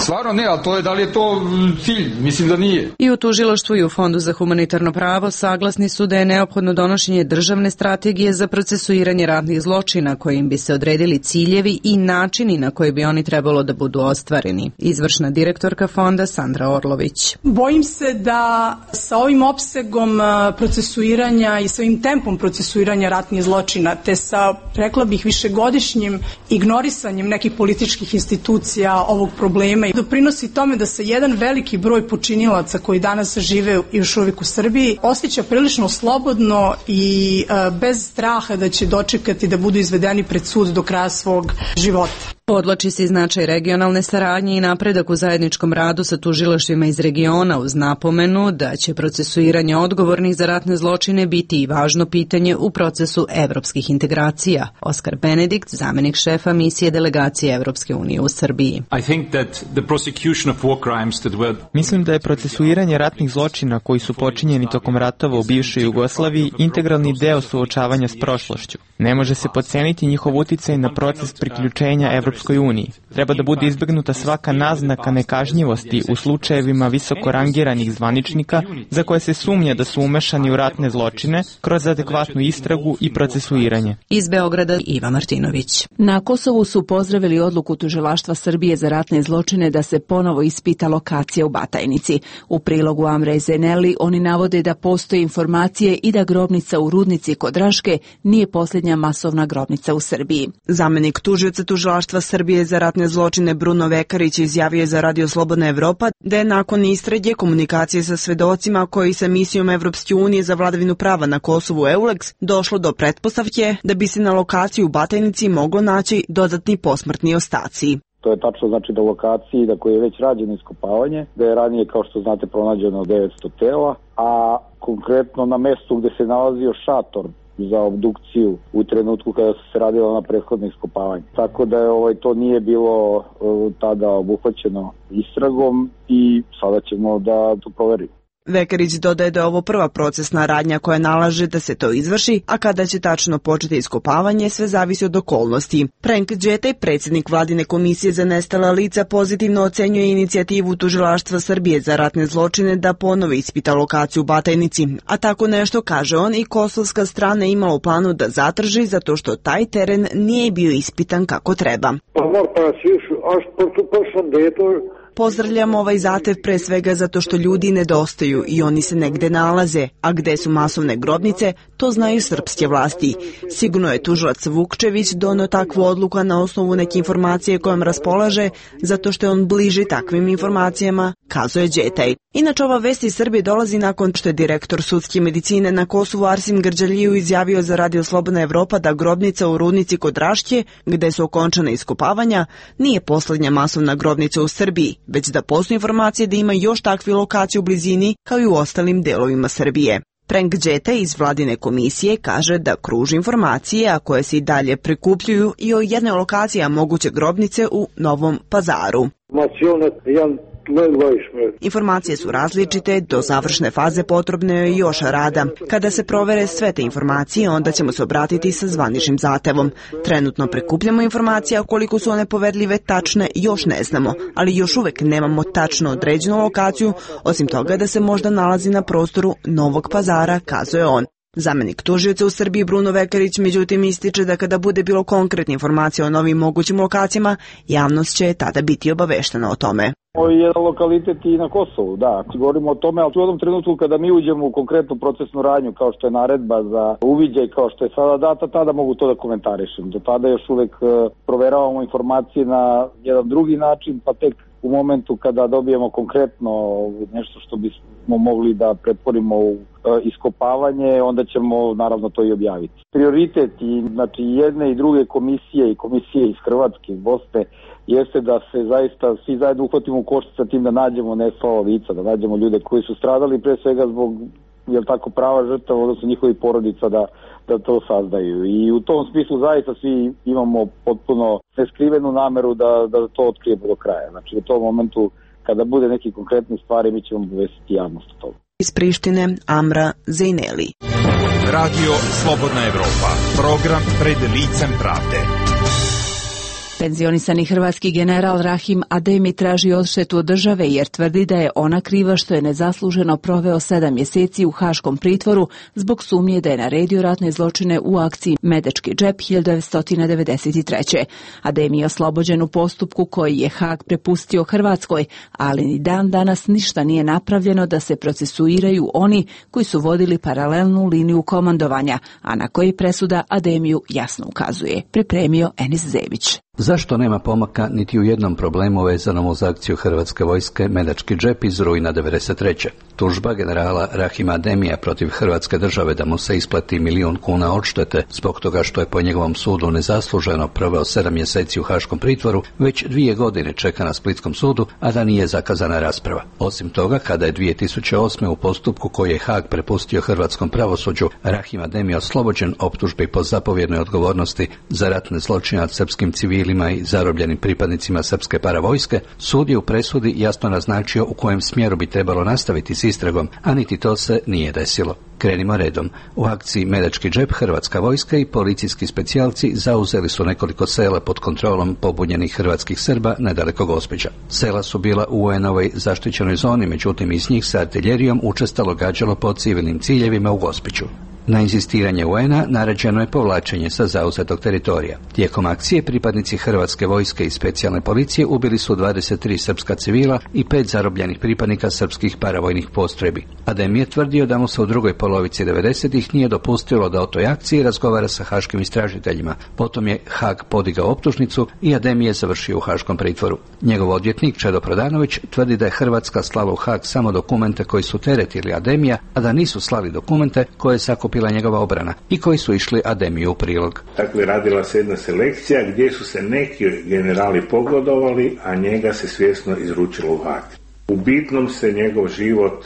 [SPEAKER 17] Stvarno ne, ali to je, da li je to cilj? Mislim da nije.
[SPEAKER 15] I u tužilaštvu i u Fondu za humanitarno pravo saglasni su da je neophodno donošenje državne strategije za procesuiranje ratnih zločina kojim bi se odredili ciljevi i načini na koji bi oni trebalo da budu ostvareni. Izvršna direktorka fonda Sandra Orlović.
[SPEAKER 9] Bojim se da sa ovim opsegom procesuiranja i sa ovim tempom procesuiranja ratnih zločina, te sa, rekla bih, višegodišnjim ignorisanjem nekih političkih institucija ovog problema i doprinosi tome da se jedan veliki broj počinilaca koji danas žive još uvijek u Srbiji osjeća prilično slobodno i e, bez straha da će dočekati da budu izvedeni pred sud do kraja svog života.
[SPEAKER 15] Podlači se i značaj regionalne saradnje i napredak u zajedničkom radu sa tužilaštvima iz regiona uz napomenu da će procesuiranje odgovornih za ratne zločine biti i važno pitanje u procesu evropskih integracija. Oskar Benedikt, zamenik šefa misije delegacije Evropske unije u Srbiji.
[SPEAKER 19] Mislim da je procesuiranje ratnih zločina koji su počinjeni tokom ratova u bivšoj Jugoslaviji integralni deo suočavanja s prošlošću. Ne može se podceniti njihov uticaj na proces priključenja Evropskoj uniji. Treba da bude izbegnuta svaka naznaka nekažnjivosti u slučajevima visoko rangiranih zvaničnika za koje se sumnja da su umešani u ratne zločine kroz adekvatnu istragu i procesuiranje.
[SPEAKER 15] Iz Beograda Iva Martinović.
[SPEAKER 7] Na Kosovu su pozdravili odluku Tužilaštva Srbije za ratne zločine da se ponovo ispita lokacija u Batajnici. U prilogu Amre Zeneli oni navode da postoje informacije i da grobnica u Rudnici kod Raške nije posljednja masovna grobnica u Srbiji.
[SPEAKER 20] Zamenik tužioca Tužilaštva Srbije za ratne zločine Bruno Vekarić izjavio za Radio Slobodna Evropa da je nakon istrage komunikacije sa svedocima koji sa misijom Evropske unije za vladavinu prava na Kosovu EULEX došlo do pretpostavke da bi se na lokaciji u Batajnici moglo naći dodatni posmrtni ostaci.
[SPEAKER 21] To je tačno, znači da u lokaciji da koji je već rađeno iskopavanje, da je ranije, kao što znate, pronađeno devetsto tela, a konkretno na mestu gde se nalazio šator za obdukciju u trenutku kada su se radilo na prethodno iskopavanje. Tako da je ovaj to nije bilo uh, tada obuhvaćeno istragom i sada ćemo da to proverimo.
[SPEAKER 20] Vekarić dodaje da je ovo prva procesna radnja koja nalaže da se to izvrši, a kada će tačno početi iskopavanje, sve zavisi od okolnosti. Frank Đetej, predsjednik Vladine komisije za nestala lica, pozitivno ocenjuje inicijativu Tužilaštva Srbije za ratne zločine da ponovo ispita lokaciju u Batajnici, a tako nešto, kaže on, i kosovska strana imala u planu da zatraži zato što taj teren nije bio ispitan kako treba. Pozdravljamo ovaj zahtev pre svega zato što ljudi nedostaju i oni se negde nalaze, a gde su masovne grobnice, to znaju srpske vlasti. Sigurno je tužilac Vukčević donio takvu odluku na osnovu neke informacije kojom raspolaže, zato što je on bliži takvim informacijama, kazuje Đetej. Inače, ova vest iz Srbije dolazi nakon što je direktor sudske medicine na Kosovu Arsim Grđaliju izjavio za Radio Slobodna Evropa da grobnica u Rudnici kod Raške, gde su okončana iskopavanja, nije poslednja masovna grobnica u Srbiji, već da postoje informacije da ima još takvi lokacije u blizini kao i u ostalim delovima Srbije. Frank Đetej iz Vladine komisije kaže da kruži informacije, a koje se i dalje prikupljuju, i o jednoj lokaciji moguće grobnice u Novom Pazaru. Informacije su različite, do završne faze potrebno je još rada. Kada se provere sve te informacije, onda ćemo se obratiti sa zvaničnim zahtevom. Trenutno prikupljamo informacije, a koliko su one poverljive, tačne, još ne znamo, ali još uvek nemamo tačno određenu lokaciju, osim toga da se možda nalazi na prostoru Novog Pazara, kazuje on. Zamenik tužioca u Srbiji Bruno Vekarić međutim ističe da kada bude bilo konkretne informacije o novim mogućim lokacijama, javnost će tada biti obaveštena o tome.
[SPEAKER 21] Ovo je jedan lokalitet i na Kosovu, da. Govorimo o tome, ali u jednom trenutku kada mi uđemo u konkretnu procesnu radnju, kao što je naredba za uviđaj, kao što je sada data, tada mogu to da komentarišem. Do tada još uvek proveravamo informacije na jedan drugi način, pa tek u momentu kada dobijemo konkretno nešto što bismo mogli da pretvorimo u iskopavanje, onda ćemo naravno to i objaviti. Prioritet i znači jedne i druge komisije i komisije iz Hrvatske, iz Bosne, jeste da se zaista svi zajedno uhvatimo u koštac sa tim da nađemo nestala lica, da nađemo ljude koji su stradali pre svega zbog jel tako prava žrtava, odnosno njihovi porodica da, da to sazdaju. I u tom smislu zaista svi imamo potpuno neskrivenu nameru da, da to otkrijemo do kraja. Znači u tom momentu kada bude neki konkretni stvari mi ćemo obavestiti javnost o toga.
[SPEAKER 20] Iz Prištine Amra Zejneli.
[SPEAKER 2] Radio Slobodna Evropa, program pred licem pravde.
[SPEAKER 7] Penzionisani hrvatski general Rahim Ademi traži odštetu od države jer tvrdi da je ona kriva što je nezasluženo proveo sedam mjeseci u haškom pritvoru zbog sumnje da je naredio ratne zločine u akciji Medački džep hiljadu devetsto devedeset treće. Ademi je oslobođen u postupku koji je Haag prepustio Hrvatskoj, ali ni dan danas ništa nije napravljeno da se procesuiraju oni koji su vodili paralelnu liniju komandovanja, a na koji presuda Ademiju jasno ukazuje. Pripremio Enis Zebić.
[SPEAKER 6] Zašto nema pomaka niti u jednom problemu vezanom uz akciju Hrvatske vojske Medački džep iz rujna devedeset treće. Tužba generala Rahima Ademija protiv Hrvatske države da mu se isplati milijun kuna odštete zbog toga što je po njegovom sudu nezasluženo proveo sedam mjeseci u haškom pritvoru, već dvije godine čeka na Splitskom sudu, a da nije zakazana rasprava. Osim toga, kada je dvije tisuće osme u postupku koji je Haag prepustio hrvatskom pravosuđu, Rahim Ademi oslobođen optužbi po zapovjednoj odgovornosti za ratne zločine nad srpskim civilima i zarobljenim pripadnicima srpske paravojske, sud je u presudi jasno naznačio u kojem smjeru bi trebalo nastaviti s istragom, a niti to se nije desilo. Krenimo redom. U akciji Medački džep Hrvatska vojska i policijski specijalci zauzeli su nekoliko sela pod kontrolom pobunjenih hrvatskih Srba nedaleko Gospića. Sela su bila u U N-ovoj zaštićenoj zoni, međutim iz njih se artiljerijom učestalo gađalo po civilnim ciljevima u Gospiću. Na inzistiranje U N-a naređeno je povlačenje sa zauzetog teritorija. Tijekom akcije pripadnici Hrvatske vojske i specijalne policije ubili su dvadeset tri srpska civila i pet zarobljenih pripadnika srpskih paravojnih postrojbi. Ademi je tvrdio da mu se u drugoj polovici devedesetih nije dopustilo da o toj akciji razgovara sa haškim istražiteljima. Potom je Haag podigao optužnicu i Ademi je završio u haškom pritvoru. Njegov odvjetnik Čedo Prodanović tvrdi da je Hrvatska slala u Haag samo dokumente koji su teretili Ademija, a da nisu slali dokumente koje sakupila njegova obrana i koji su išli Ademiju u prilog.
[SPEAKER 10] Dakle, radila se jedna selekcija gdje su se neki generali pogodovali, a njega se svjesno izručilo u Haag. U bitnom se njegov život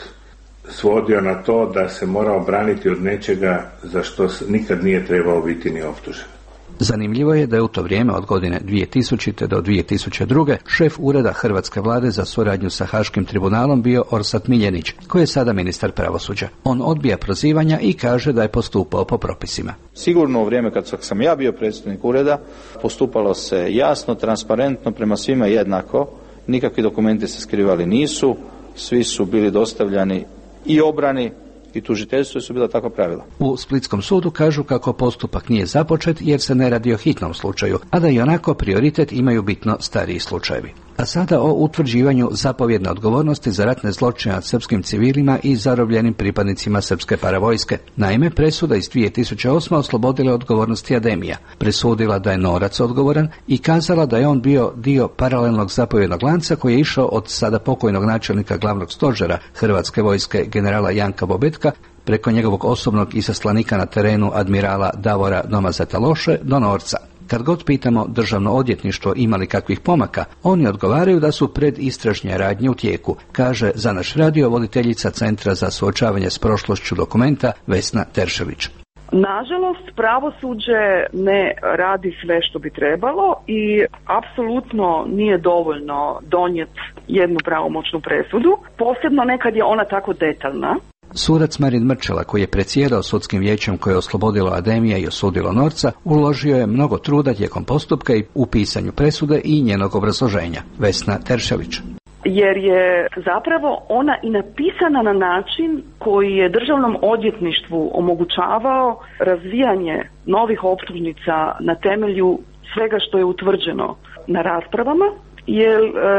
[SPEAKER 10] svodio na to da se morao braniti od nečega za što nikad nije trebao biti ni optužen.
[SPEAKER 6] Zanimljivo je da je u to vrijeme od godine dvije tisućite. do dvije tisuće druge. šef ureda Hrvatske vlade za suradnju sa Haškim tribunalom bio Orsat Miljenić, koji je sada ministar pravosuđa. On odbija prozivanja i kaže da je postupao po propisima.
[SPEAKER 22] Sigurno u vrijeme kad sam ja bio predsjednik ureda postupalo se jasno, transparentno, prema svima jednako. Nikakvi dokumenti se skrivali nisu, svi su bili dostavljani i obrani i tužiteljstvo su bila takva pravila.
[SPEAKER 6] U Splitskom sudu kažu kako postupak nije započet jer se ne radi o hitnom slučaju, a da i onako prioritet imaju bitno stariji slučajevi. A sada o utvrđivanju zapovjedne odgovornosti za ratne zločine nad srpskim civilima i zarobljenim pripadnicima srpske paravojske. Naime, presuda iz dvije tisuće osme. oslobodila odgovornosti Ademija, presudila da je Norac odgovoran i kazala da je on bio dio paralelnog zapovjednog lanca koji je išao od sada pokojnog načelnika glavnog stožera Hrvatske vojske generala Janka Bobetka preko njegovog osobnog izaslanika na terenu admirala Davora Domazeta Loše do Norca. Kad god pitamo državno odvjetništvo ima li kakvih pomaka, oni odgovaraju da su predistražne radnje u tijeku, kaže za naš radio voditeljica Centra za suočavanje s prošlošću Dokumenta Vesna Teršelić.
[SPEAKER 23] Nažalost, pravosuđe ne radi sve što bi trebalo i apsolutno nije dovoljno donijeti jednu pravomoćnu presudu, posebno nekad je ona tako detaljna.
[SPEAKER 6] Sudac Marin Mrčela, koji je predsjedao sudskim vijećem koje je oslobodilo Ademija i osudilo Norca, uložio je mnogo truda tijekom postupka i u pisanju presude i njenog obrazloženja. Vesna Teršelić.
[SPEAKER 23] Jer je zapravo ona i napisana na način koji je državnom odvjetništvu omogućavao razvijanje novih optužnica na temelju svega što je utvrđeno na raspravama, jer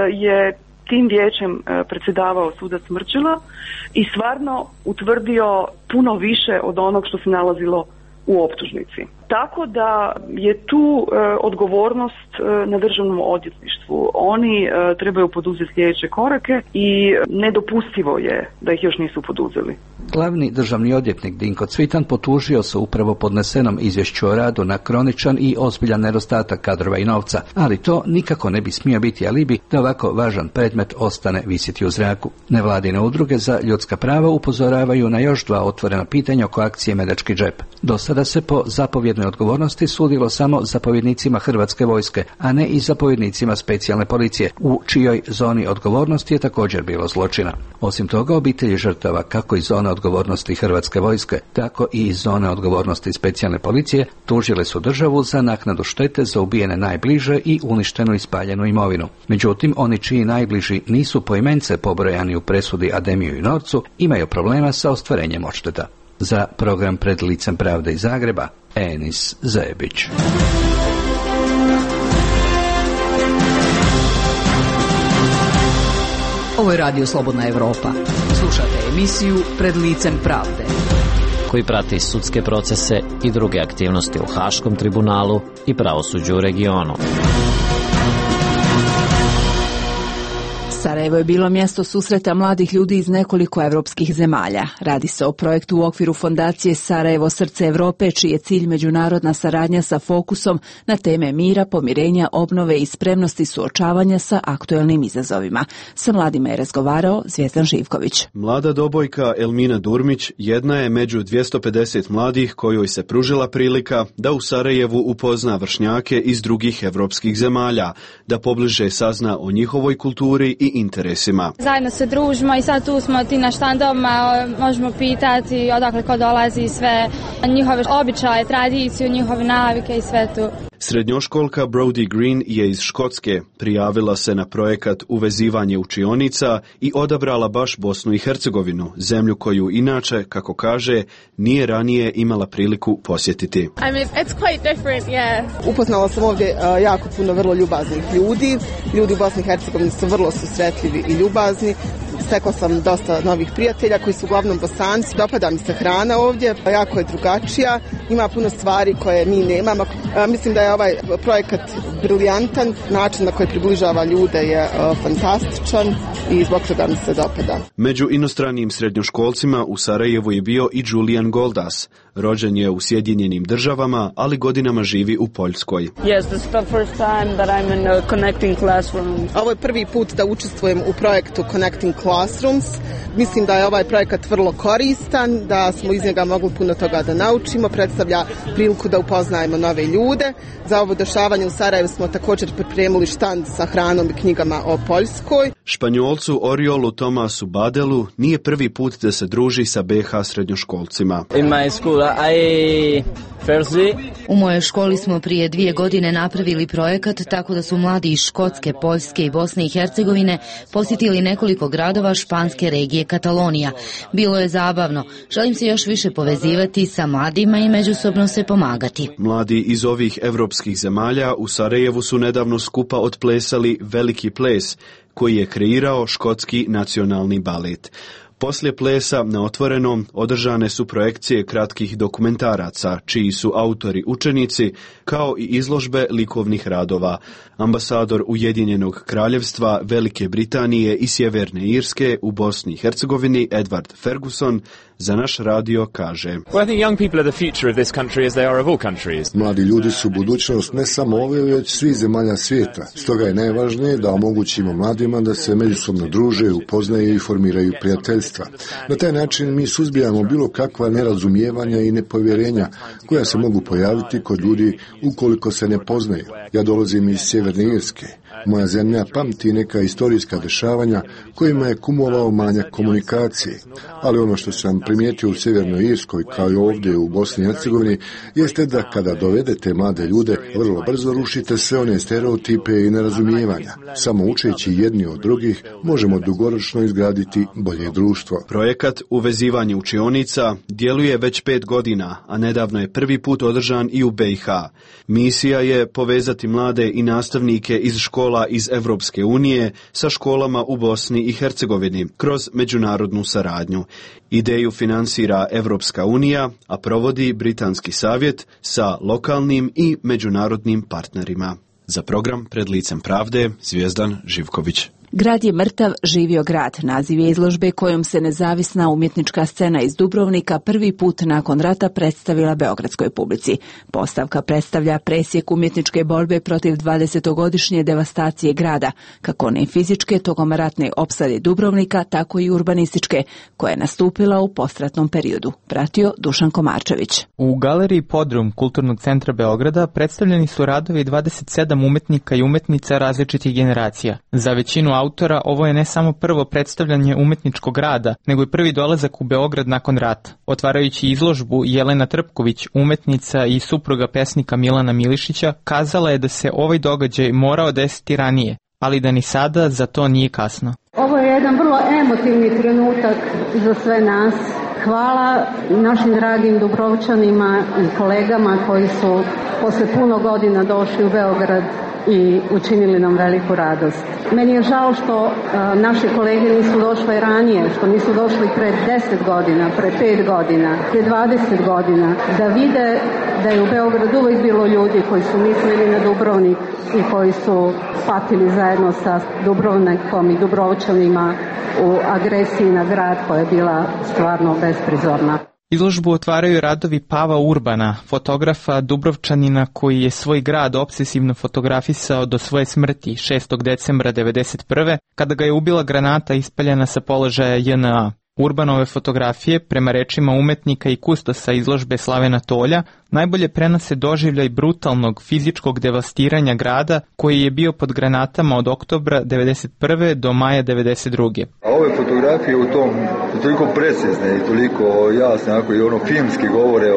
[SPEAKER 23] je tim vijećem predsjedavao sudac Mrčela i stvarno utvrdio puno više od onog što se nalazilo u optužnici. Tako da je tu e, odgovornost e, na državnom odvjetništvu. Oni e, trebaju poduzeti sljedeće korake i nedopustivo je da ih još nisu poduzeli.
[SPEAKER 6] Glavni državni odvjetnik Dinko Cvitan potužio se upravo podnesenom izvješću o radu na kroničan i ozbiljan nedostatak kadrova i novca, ali to nikako ne bi smio biti alibi da ovako važan predmet ostane visiti u zraku. Nevladine udruge za ljudska prava upozoravaju na još dva otvorena pitanja oko akcije Medački džep. Do sada se po zapovjednoj istražne odgovornosti sudilo samo zapovjednicima Hrvatske vojske, a ne i zapovjednicima specijalne policije, u čijoj zoni odgovornosti je također bilo zločina. Osim toga, obitelji žrtava kako iz zone odgovornosti Hrvatske vojske, tako i iz zone odgovornosti specijalne policije tužile su državu za naknadu štete za ubijene najbliže i uništenu i spaljenu imovinu. Međutim, oni čiji najbliži nisu poimence pobrojani u presudi Ademiju i Norcu imaju problema sa ostvarenjem odšteta. Za program Pred licem pravde iz Zagreba, Enis Zebić.
[SPEAKER 3] Ovo je Radio Slobodna Evropa. Slušate emisiju Pred licem pravde,
[SPEAKER 1] koji prati sudske procese i druge aktivnosti u Haškom tribunalu i pravosuđu u regionu.
[SPEAKER 7] Sarajevo je bilo mjesto susreta mladih ljudi iz nekoliko evropskih zemalja. Radi se o projektu u okviru fondacije Sarajevo srce Evrope, čiji je cilj međunarodna saradnja sa fokusom na teme mira, pomirenja, obnove i spremnosti suočavanja sa aktuelnim izazovima. Sa mladima je razgovarao Zvijezdan Živković.
[SPEAKER 4] Mlada dobojka Elmina Durmić jedna je među dvjesto pedeset mladih kojoj se pružila prilika da u Sarajevu upozna vršnjake iz drugih evropskih zemalja, da pobliže sazna o njihovoj kulturi i interesima.
[SPEAKER 5] Zajedno se družimo i sad tu smo ti na štandovima, možemo pitati odakle ko dolazi, sve njihove običaje, tradiciju, njihove navike i sve tu.
[SPEAKER 4] Srednjoškolka Brody Green je iz Škotske, prijavila se na projekat Uvezivanje učionica i odabrala baš Bosnu i Hercegovinu, zemlju koju inače, kako kaže, nije ranije imala priliku posjetiti.
[SPEAKER 5] I mean, it's quite different, yeah.
[SPEAKER 12] Upoznala sam ovdje uh, jako puno vrlo ljubaznih ljudi. Ljudi u Bosni i Hercegovini su vrlo susretljivi i ljubazni. Stekla sam dosta novih prijatelja koji su uglavnom Bosanci. Dopada mi se hrana ovdje, jako je drugačija. Ima puno stvari koje mi nemamo. Uh, mislim da je ovaj projekat briljantan. Način na koji približava ljude je uh, fantastičan i zbog toga mi se dopada.
[SPEAKER 4] Među inostranim srednjoškolcima u Sarajevu je bio i Julian Goldas. Rođen je u Sjedinjenim državama, ali godinama živi u Poljskoj.
[SPEAKER 11] Yes, this is the first time that I'm in a Connecting Classrooms.
[SPEAKER 12] Ovo je prvi put da učestvujem u projektu Connecting Classrooms. Mislim da je ovaj projekat vrlo koristan, da smo iz njega mogli puno toga da naučimo, predstavlja priliku da upoznajemo nove ljude. Za ovo dešavanje u Sarajevu smo također pripremili štand sa hranom i knjigama o Poljskoj.
[SPEAKER 4] Španjolcu Oriolu Tomasu Badelu nije prvi put da se druži sa be ha srednjoškolcima.
[SPEAKER 24] In my school I firstly
[SPEAKER 25] U mojoj školi smo prije dvije godine napravili projekat tako da su mladi iz Škotske, Poljske i Bosne i Hercegovine posjetili nekoliko gradova španske regije Katalonija. Bilo je zabavno. Želim se još više povezivati sa mladima i međusobno se pomagati.
[SPEAKER 4] Mladi iz ovih evropskih zemalja u Sarajevu su nedavno skupa otplesali Veliki ples, koji je kreirao Škotski nacionalni balet. Poslije plesa na otvorenom održane su projekcije kratkih dokumentaraca, čiji su autori učenici, kao i izložbe likovnih radova. Ambasador Ujedinjenog kraljevstva Velike Britanije i Sjeverne Irske u Bosni i Hercegovini Edward Ferguson za naš radio kaže:
[SPEAKER 26] Mladi ljudi su budućnost ne samo ove, već svih zemalja svijeta. Stoga je najvažnije da omogućimo mladima da se međusobno druže, upoznaju i formiraju prijateljstva. Na taj način mi suzbijamo bilo kakva nerazumijevanja i nepovjerenja koja se mogu pojaviti kod ljudi ukoliko se ne poznaju. Ja dolazim iz Sjeverne Irske. Moja zemlja pamti neka istorijska dešavanja kojima je kumovao manjak komunikacije. Ali ono što sam primijetio u Sjevernoj Irskoj kao i ovdje u Bosni i Hercegovini jeste da kada dovedete mlade ljude, vrlo brzo rušite sve one stereotipe i nerazumijevanja. Samo učeći jedni od drugih možemo dugoročno izgraditi bolje društvo.
[SPEAKER 4] Projekat Uvezivanje učionica djeluje već pet godina, a nedavno je prvi put održan i u be ha. Misija je povezati mlade i nastavnike iz škola iz Evropske unije sa školama u Bosni i Hercegovini kroz međunarodnu saradnju. Ideju finansira Evropska unija, a provodi Britanski savjet sa lokalnim i međunarodnim partnerima. Za program Pred licem pravde, Zvijezdan Živković.
[SPEAKER 7] Grad je mrtav, živio grad. Naziv je izložbe kojom se nezavisna umjetnička scena iz Dubrovnika prvi put nakon rata predstavila beogradskoj publici. Postavka predstavlja presjek umjetničke borbe protiv dvadesetogodišnje devastacije grada, kako ne fizičke tokom ratne opsade Dubrovnika, tako i urbanističke, koja je nastupila u postratnom periodu. Pratio Dušan Komarčević.
[SPEAKER 19] U galeriji Podrum Kulturnog centra Beograda predstavljeni su radovi dvadeset sedam umetnika i umetnica različitih generacija. Za većinu autora ovo je ne samo prvo predstavljanje umetničkog rada, nego i prvi dolazak u Beograd nakon rata. Otvarajući izložbu, Jelena Trpković, umetnica i supruga pesnika Milana Milišića, kazala je da se ovaj događaj morao desiti ranije, ali da ni sada za to nije kasno.
[SPEAKER 8] Ovo je jedan vrlo emotivni trenutak za sve nas. Hvala našim dragim Dubrovčanima i kolegama koji su posle puno godina došli u Beograd i učinili nam veliku radost. Meni je žao što a, naše kolege nisu došle ranije, što nisu došli pre deset godina, pre pet godina, pre dvadeset godina, da vide da je u Beogradu uvijek bilo ljudi koji su mislili na Dubrovnik i koji su patili zajedno sa Dubrovnikom i Dubrovčanima u agresiji na grad koja je bila stvarno besprizorna.
[SPEAKER 19] Izložbu otvaraju radovi Pava Urbana, fotografa Dubrovčanina koji je svoj grad obsesivno fotografisao do svoje smrti šestog decembra devedeset prve kada ga je ubila granata ispaljena sa položaja J N A. Urbanove fotografije, prema rečima umetnika i kustosa izložbe Slavena Tolja, najbolje prenose doživljaj brutalnog fizičkog devastiranja grada koji je bio pod granatama od oktobra devedeset prve do maja devedeset druge.
[SPEAKER 13] A ove fotografije u tom toliko precizne i toliko jasne, ako i ono filmski govore o,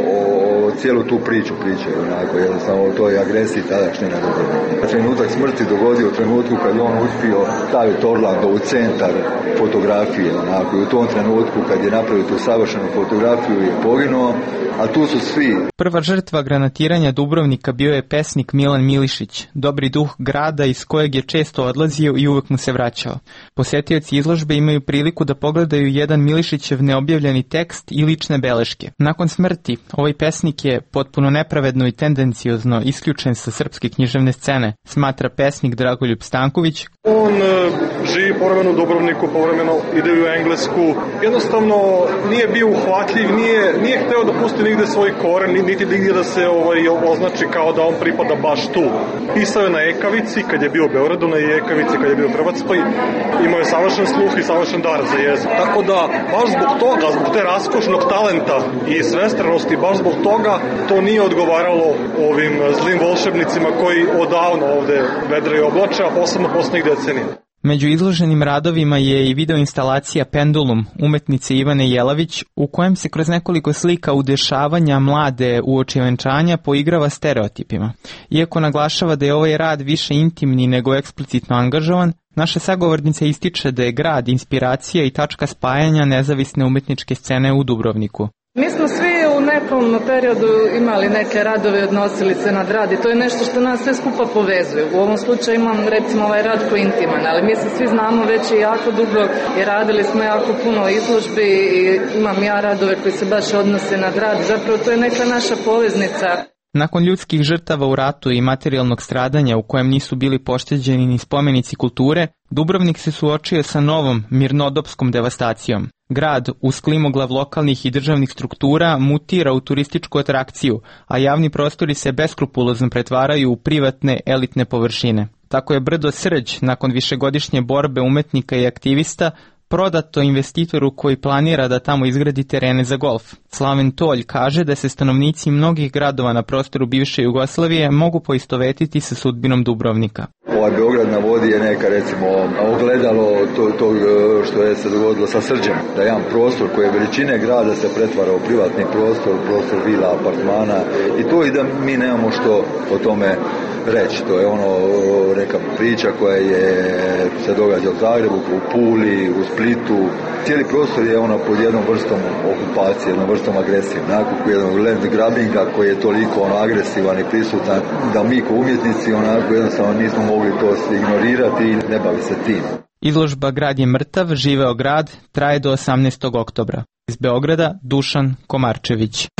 [SPEAKER 13] o, o cijelu tu priču pričaju, onako jednostavno o toj agresiji tadašnje na Dubrovnik. Trenutak smrti dogodio u trenutku kad je on uspio staviti Orlando u centar fotografije, onako, i u tom trenutku kad je napravio tu savršenu fotografiju je poginuo, a tu su svi.
[SPEAKER 19] Prva žrtva granatiranja Dubrovnika bio je pesnik Milan Milišić, dobri duh grada iz kojeg je često odlazio i uvek mu se vraćao. Posetioci izložbe imaju priliku da pogledaju jedan Milišićev neobjavljeni tekst i lične beleške. Nakon smrti, ovaj pesnik je potpuno nepravedno i tendenciozno isključen sa srpske književne scene, smatra pesnik Dragoljub Stanković.
[SPEAKER 14] On e, živi povremeno u Dubrovniku, povremeno ide u Englesku. Jednostavno nije bio uhvatljiv, nije, nije hteo da pusti nigde svoj koren, niti nigdje da se ovaj, označi kao da on pripada baš tu. Pisao je na ekavici, kad je bio u Beogradu, na ekavici kad je bio u Hrvatskoj. Imao je savršen sluh i savršen dar za jezik. Tako da, baš zbog toga, zbog te raskošnog talenta i svestranosti, baš zbog toga, to nije odgovaralo ovim zlim volšebnicima koji odavno ovde vedre i oblače, a posebno poslednjih decenija.
[SPEAKER 19] Među izloženim radovima je i videoinstalacija Pendulum umetnice Ivane Jelavić, u kojem se kroz nekoliko slika udešavanja mlade uoči venčanja poigrava stereotipima. Iako naglašava da je ovaj rad više intimni nego eksplicitno angažovan, naša sagovornica ističe da je grad inspiracija i tačka spajanja nezavisne umetničke scene u Dubrovniku.
[SPEAKER 16] Mi smo svi u nekom periodu imali neke radove, odnosili se na grad i to je nešto što nas sve skupa povezuje. U ovom slučaju imam recimo ovaj rad koji je intiman, ali mi se svi znamo već i jako dugo i radili smo jako puno izložbi i imam ja radove koji se baš odnose na grad. Zapravo to je neka naša poveznica.
[SPEAKER 19] Nakon ljudskih žrtava u ratu i materijalnog stradanja u kojem nisu bili pošteđeni ni spomenici kulture, Dubrovnik se suočio sa novom mirnodopskom devastacijom. Grad, uz klimoglav lokalnih i državnih struktura, mutira u turističku atrakciju, a javni prostori se beskrupulozno pretvaraju u privatne elitne površine. Tako je brdo Srđ, nakon višegodišnje borbe umetnika i aktivista, prodato investitoru koji planira da tamo izgradi terene za golf. Slaven Tolj kaže da se stanovnici mnogih gradova na prostoru bivše Jugoslavije mogu poistovetiti sa sudbinom Dubrovnika.
[SPEAKER 13] Ovaj Beograd na vodi je neka, recimo, ogledalo to, to što je se dogodilo sa Srđem, da jedan prostor koji je veličine grada se pretvara u privatni prostor, prostor vila, apartmana i to i da mi nemamo što o tome reći. To je ono neka priča koja je se događa u Zagrebu, u Puli, u Splitu. Cijeli prostor je ono pod jednom vrstom okupacije, jednom vrstom agresije, onako jednog land grabbinga koji je toliko ono agresivan i prisutan da mi kao umjetnici onako jednostavno nismo mogli to ignorirati i ne bavi se tim.
[SPEAKER 19] Izložba Grad je mrtav, živeo grad traje do osamnaestog oktobra. Iz Beograda Dušan Komarčević.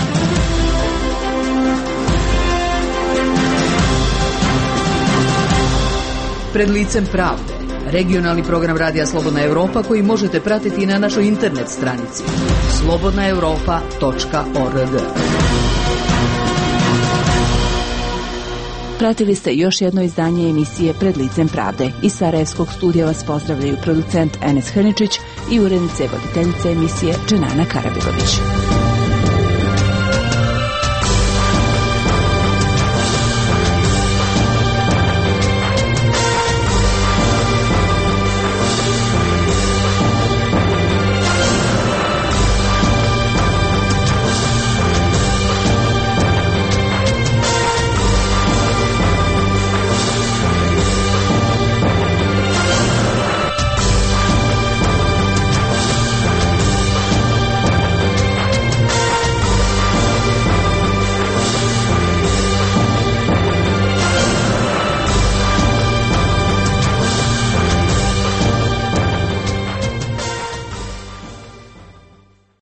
[SPEAKER 3] Pred licem pravde. regionalni program Radija Slobodna Evropa koji možete pratiti na našoj internet stranici slobodna europa tačka org.
[SPEAKER 7] Pratili ste još jedno izdanje emisije Pred licem pravde. Iz Sarajevskog studija vas pozdravljaju producent Enes Hrničić i urednice voditeljice emisije Dženana Karabilović.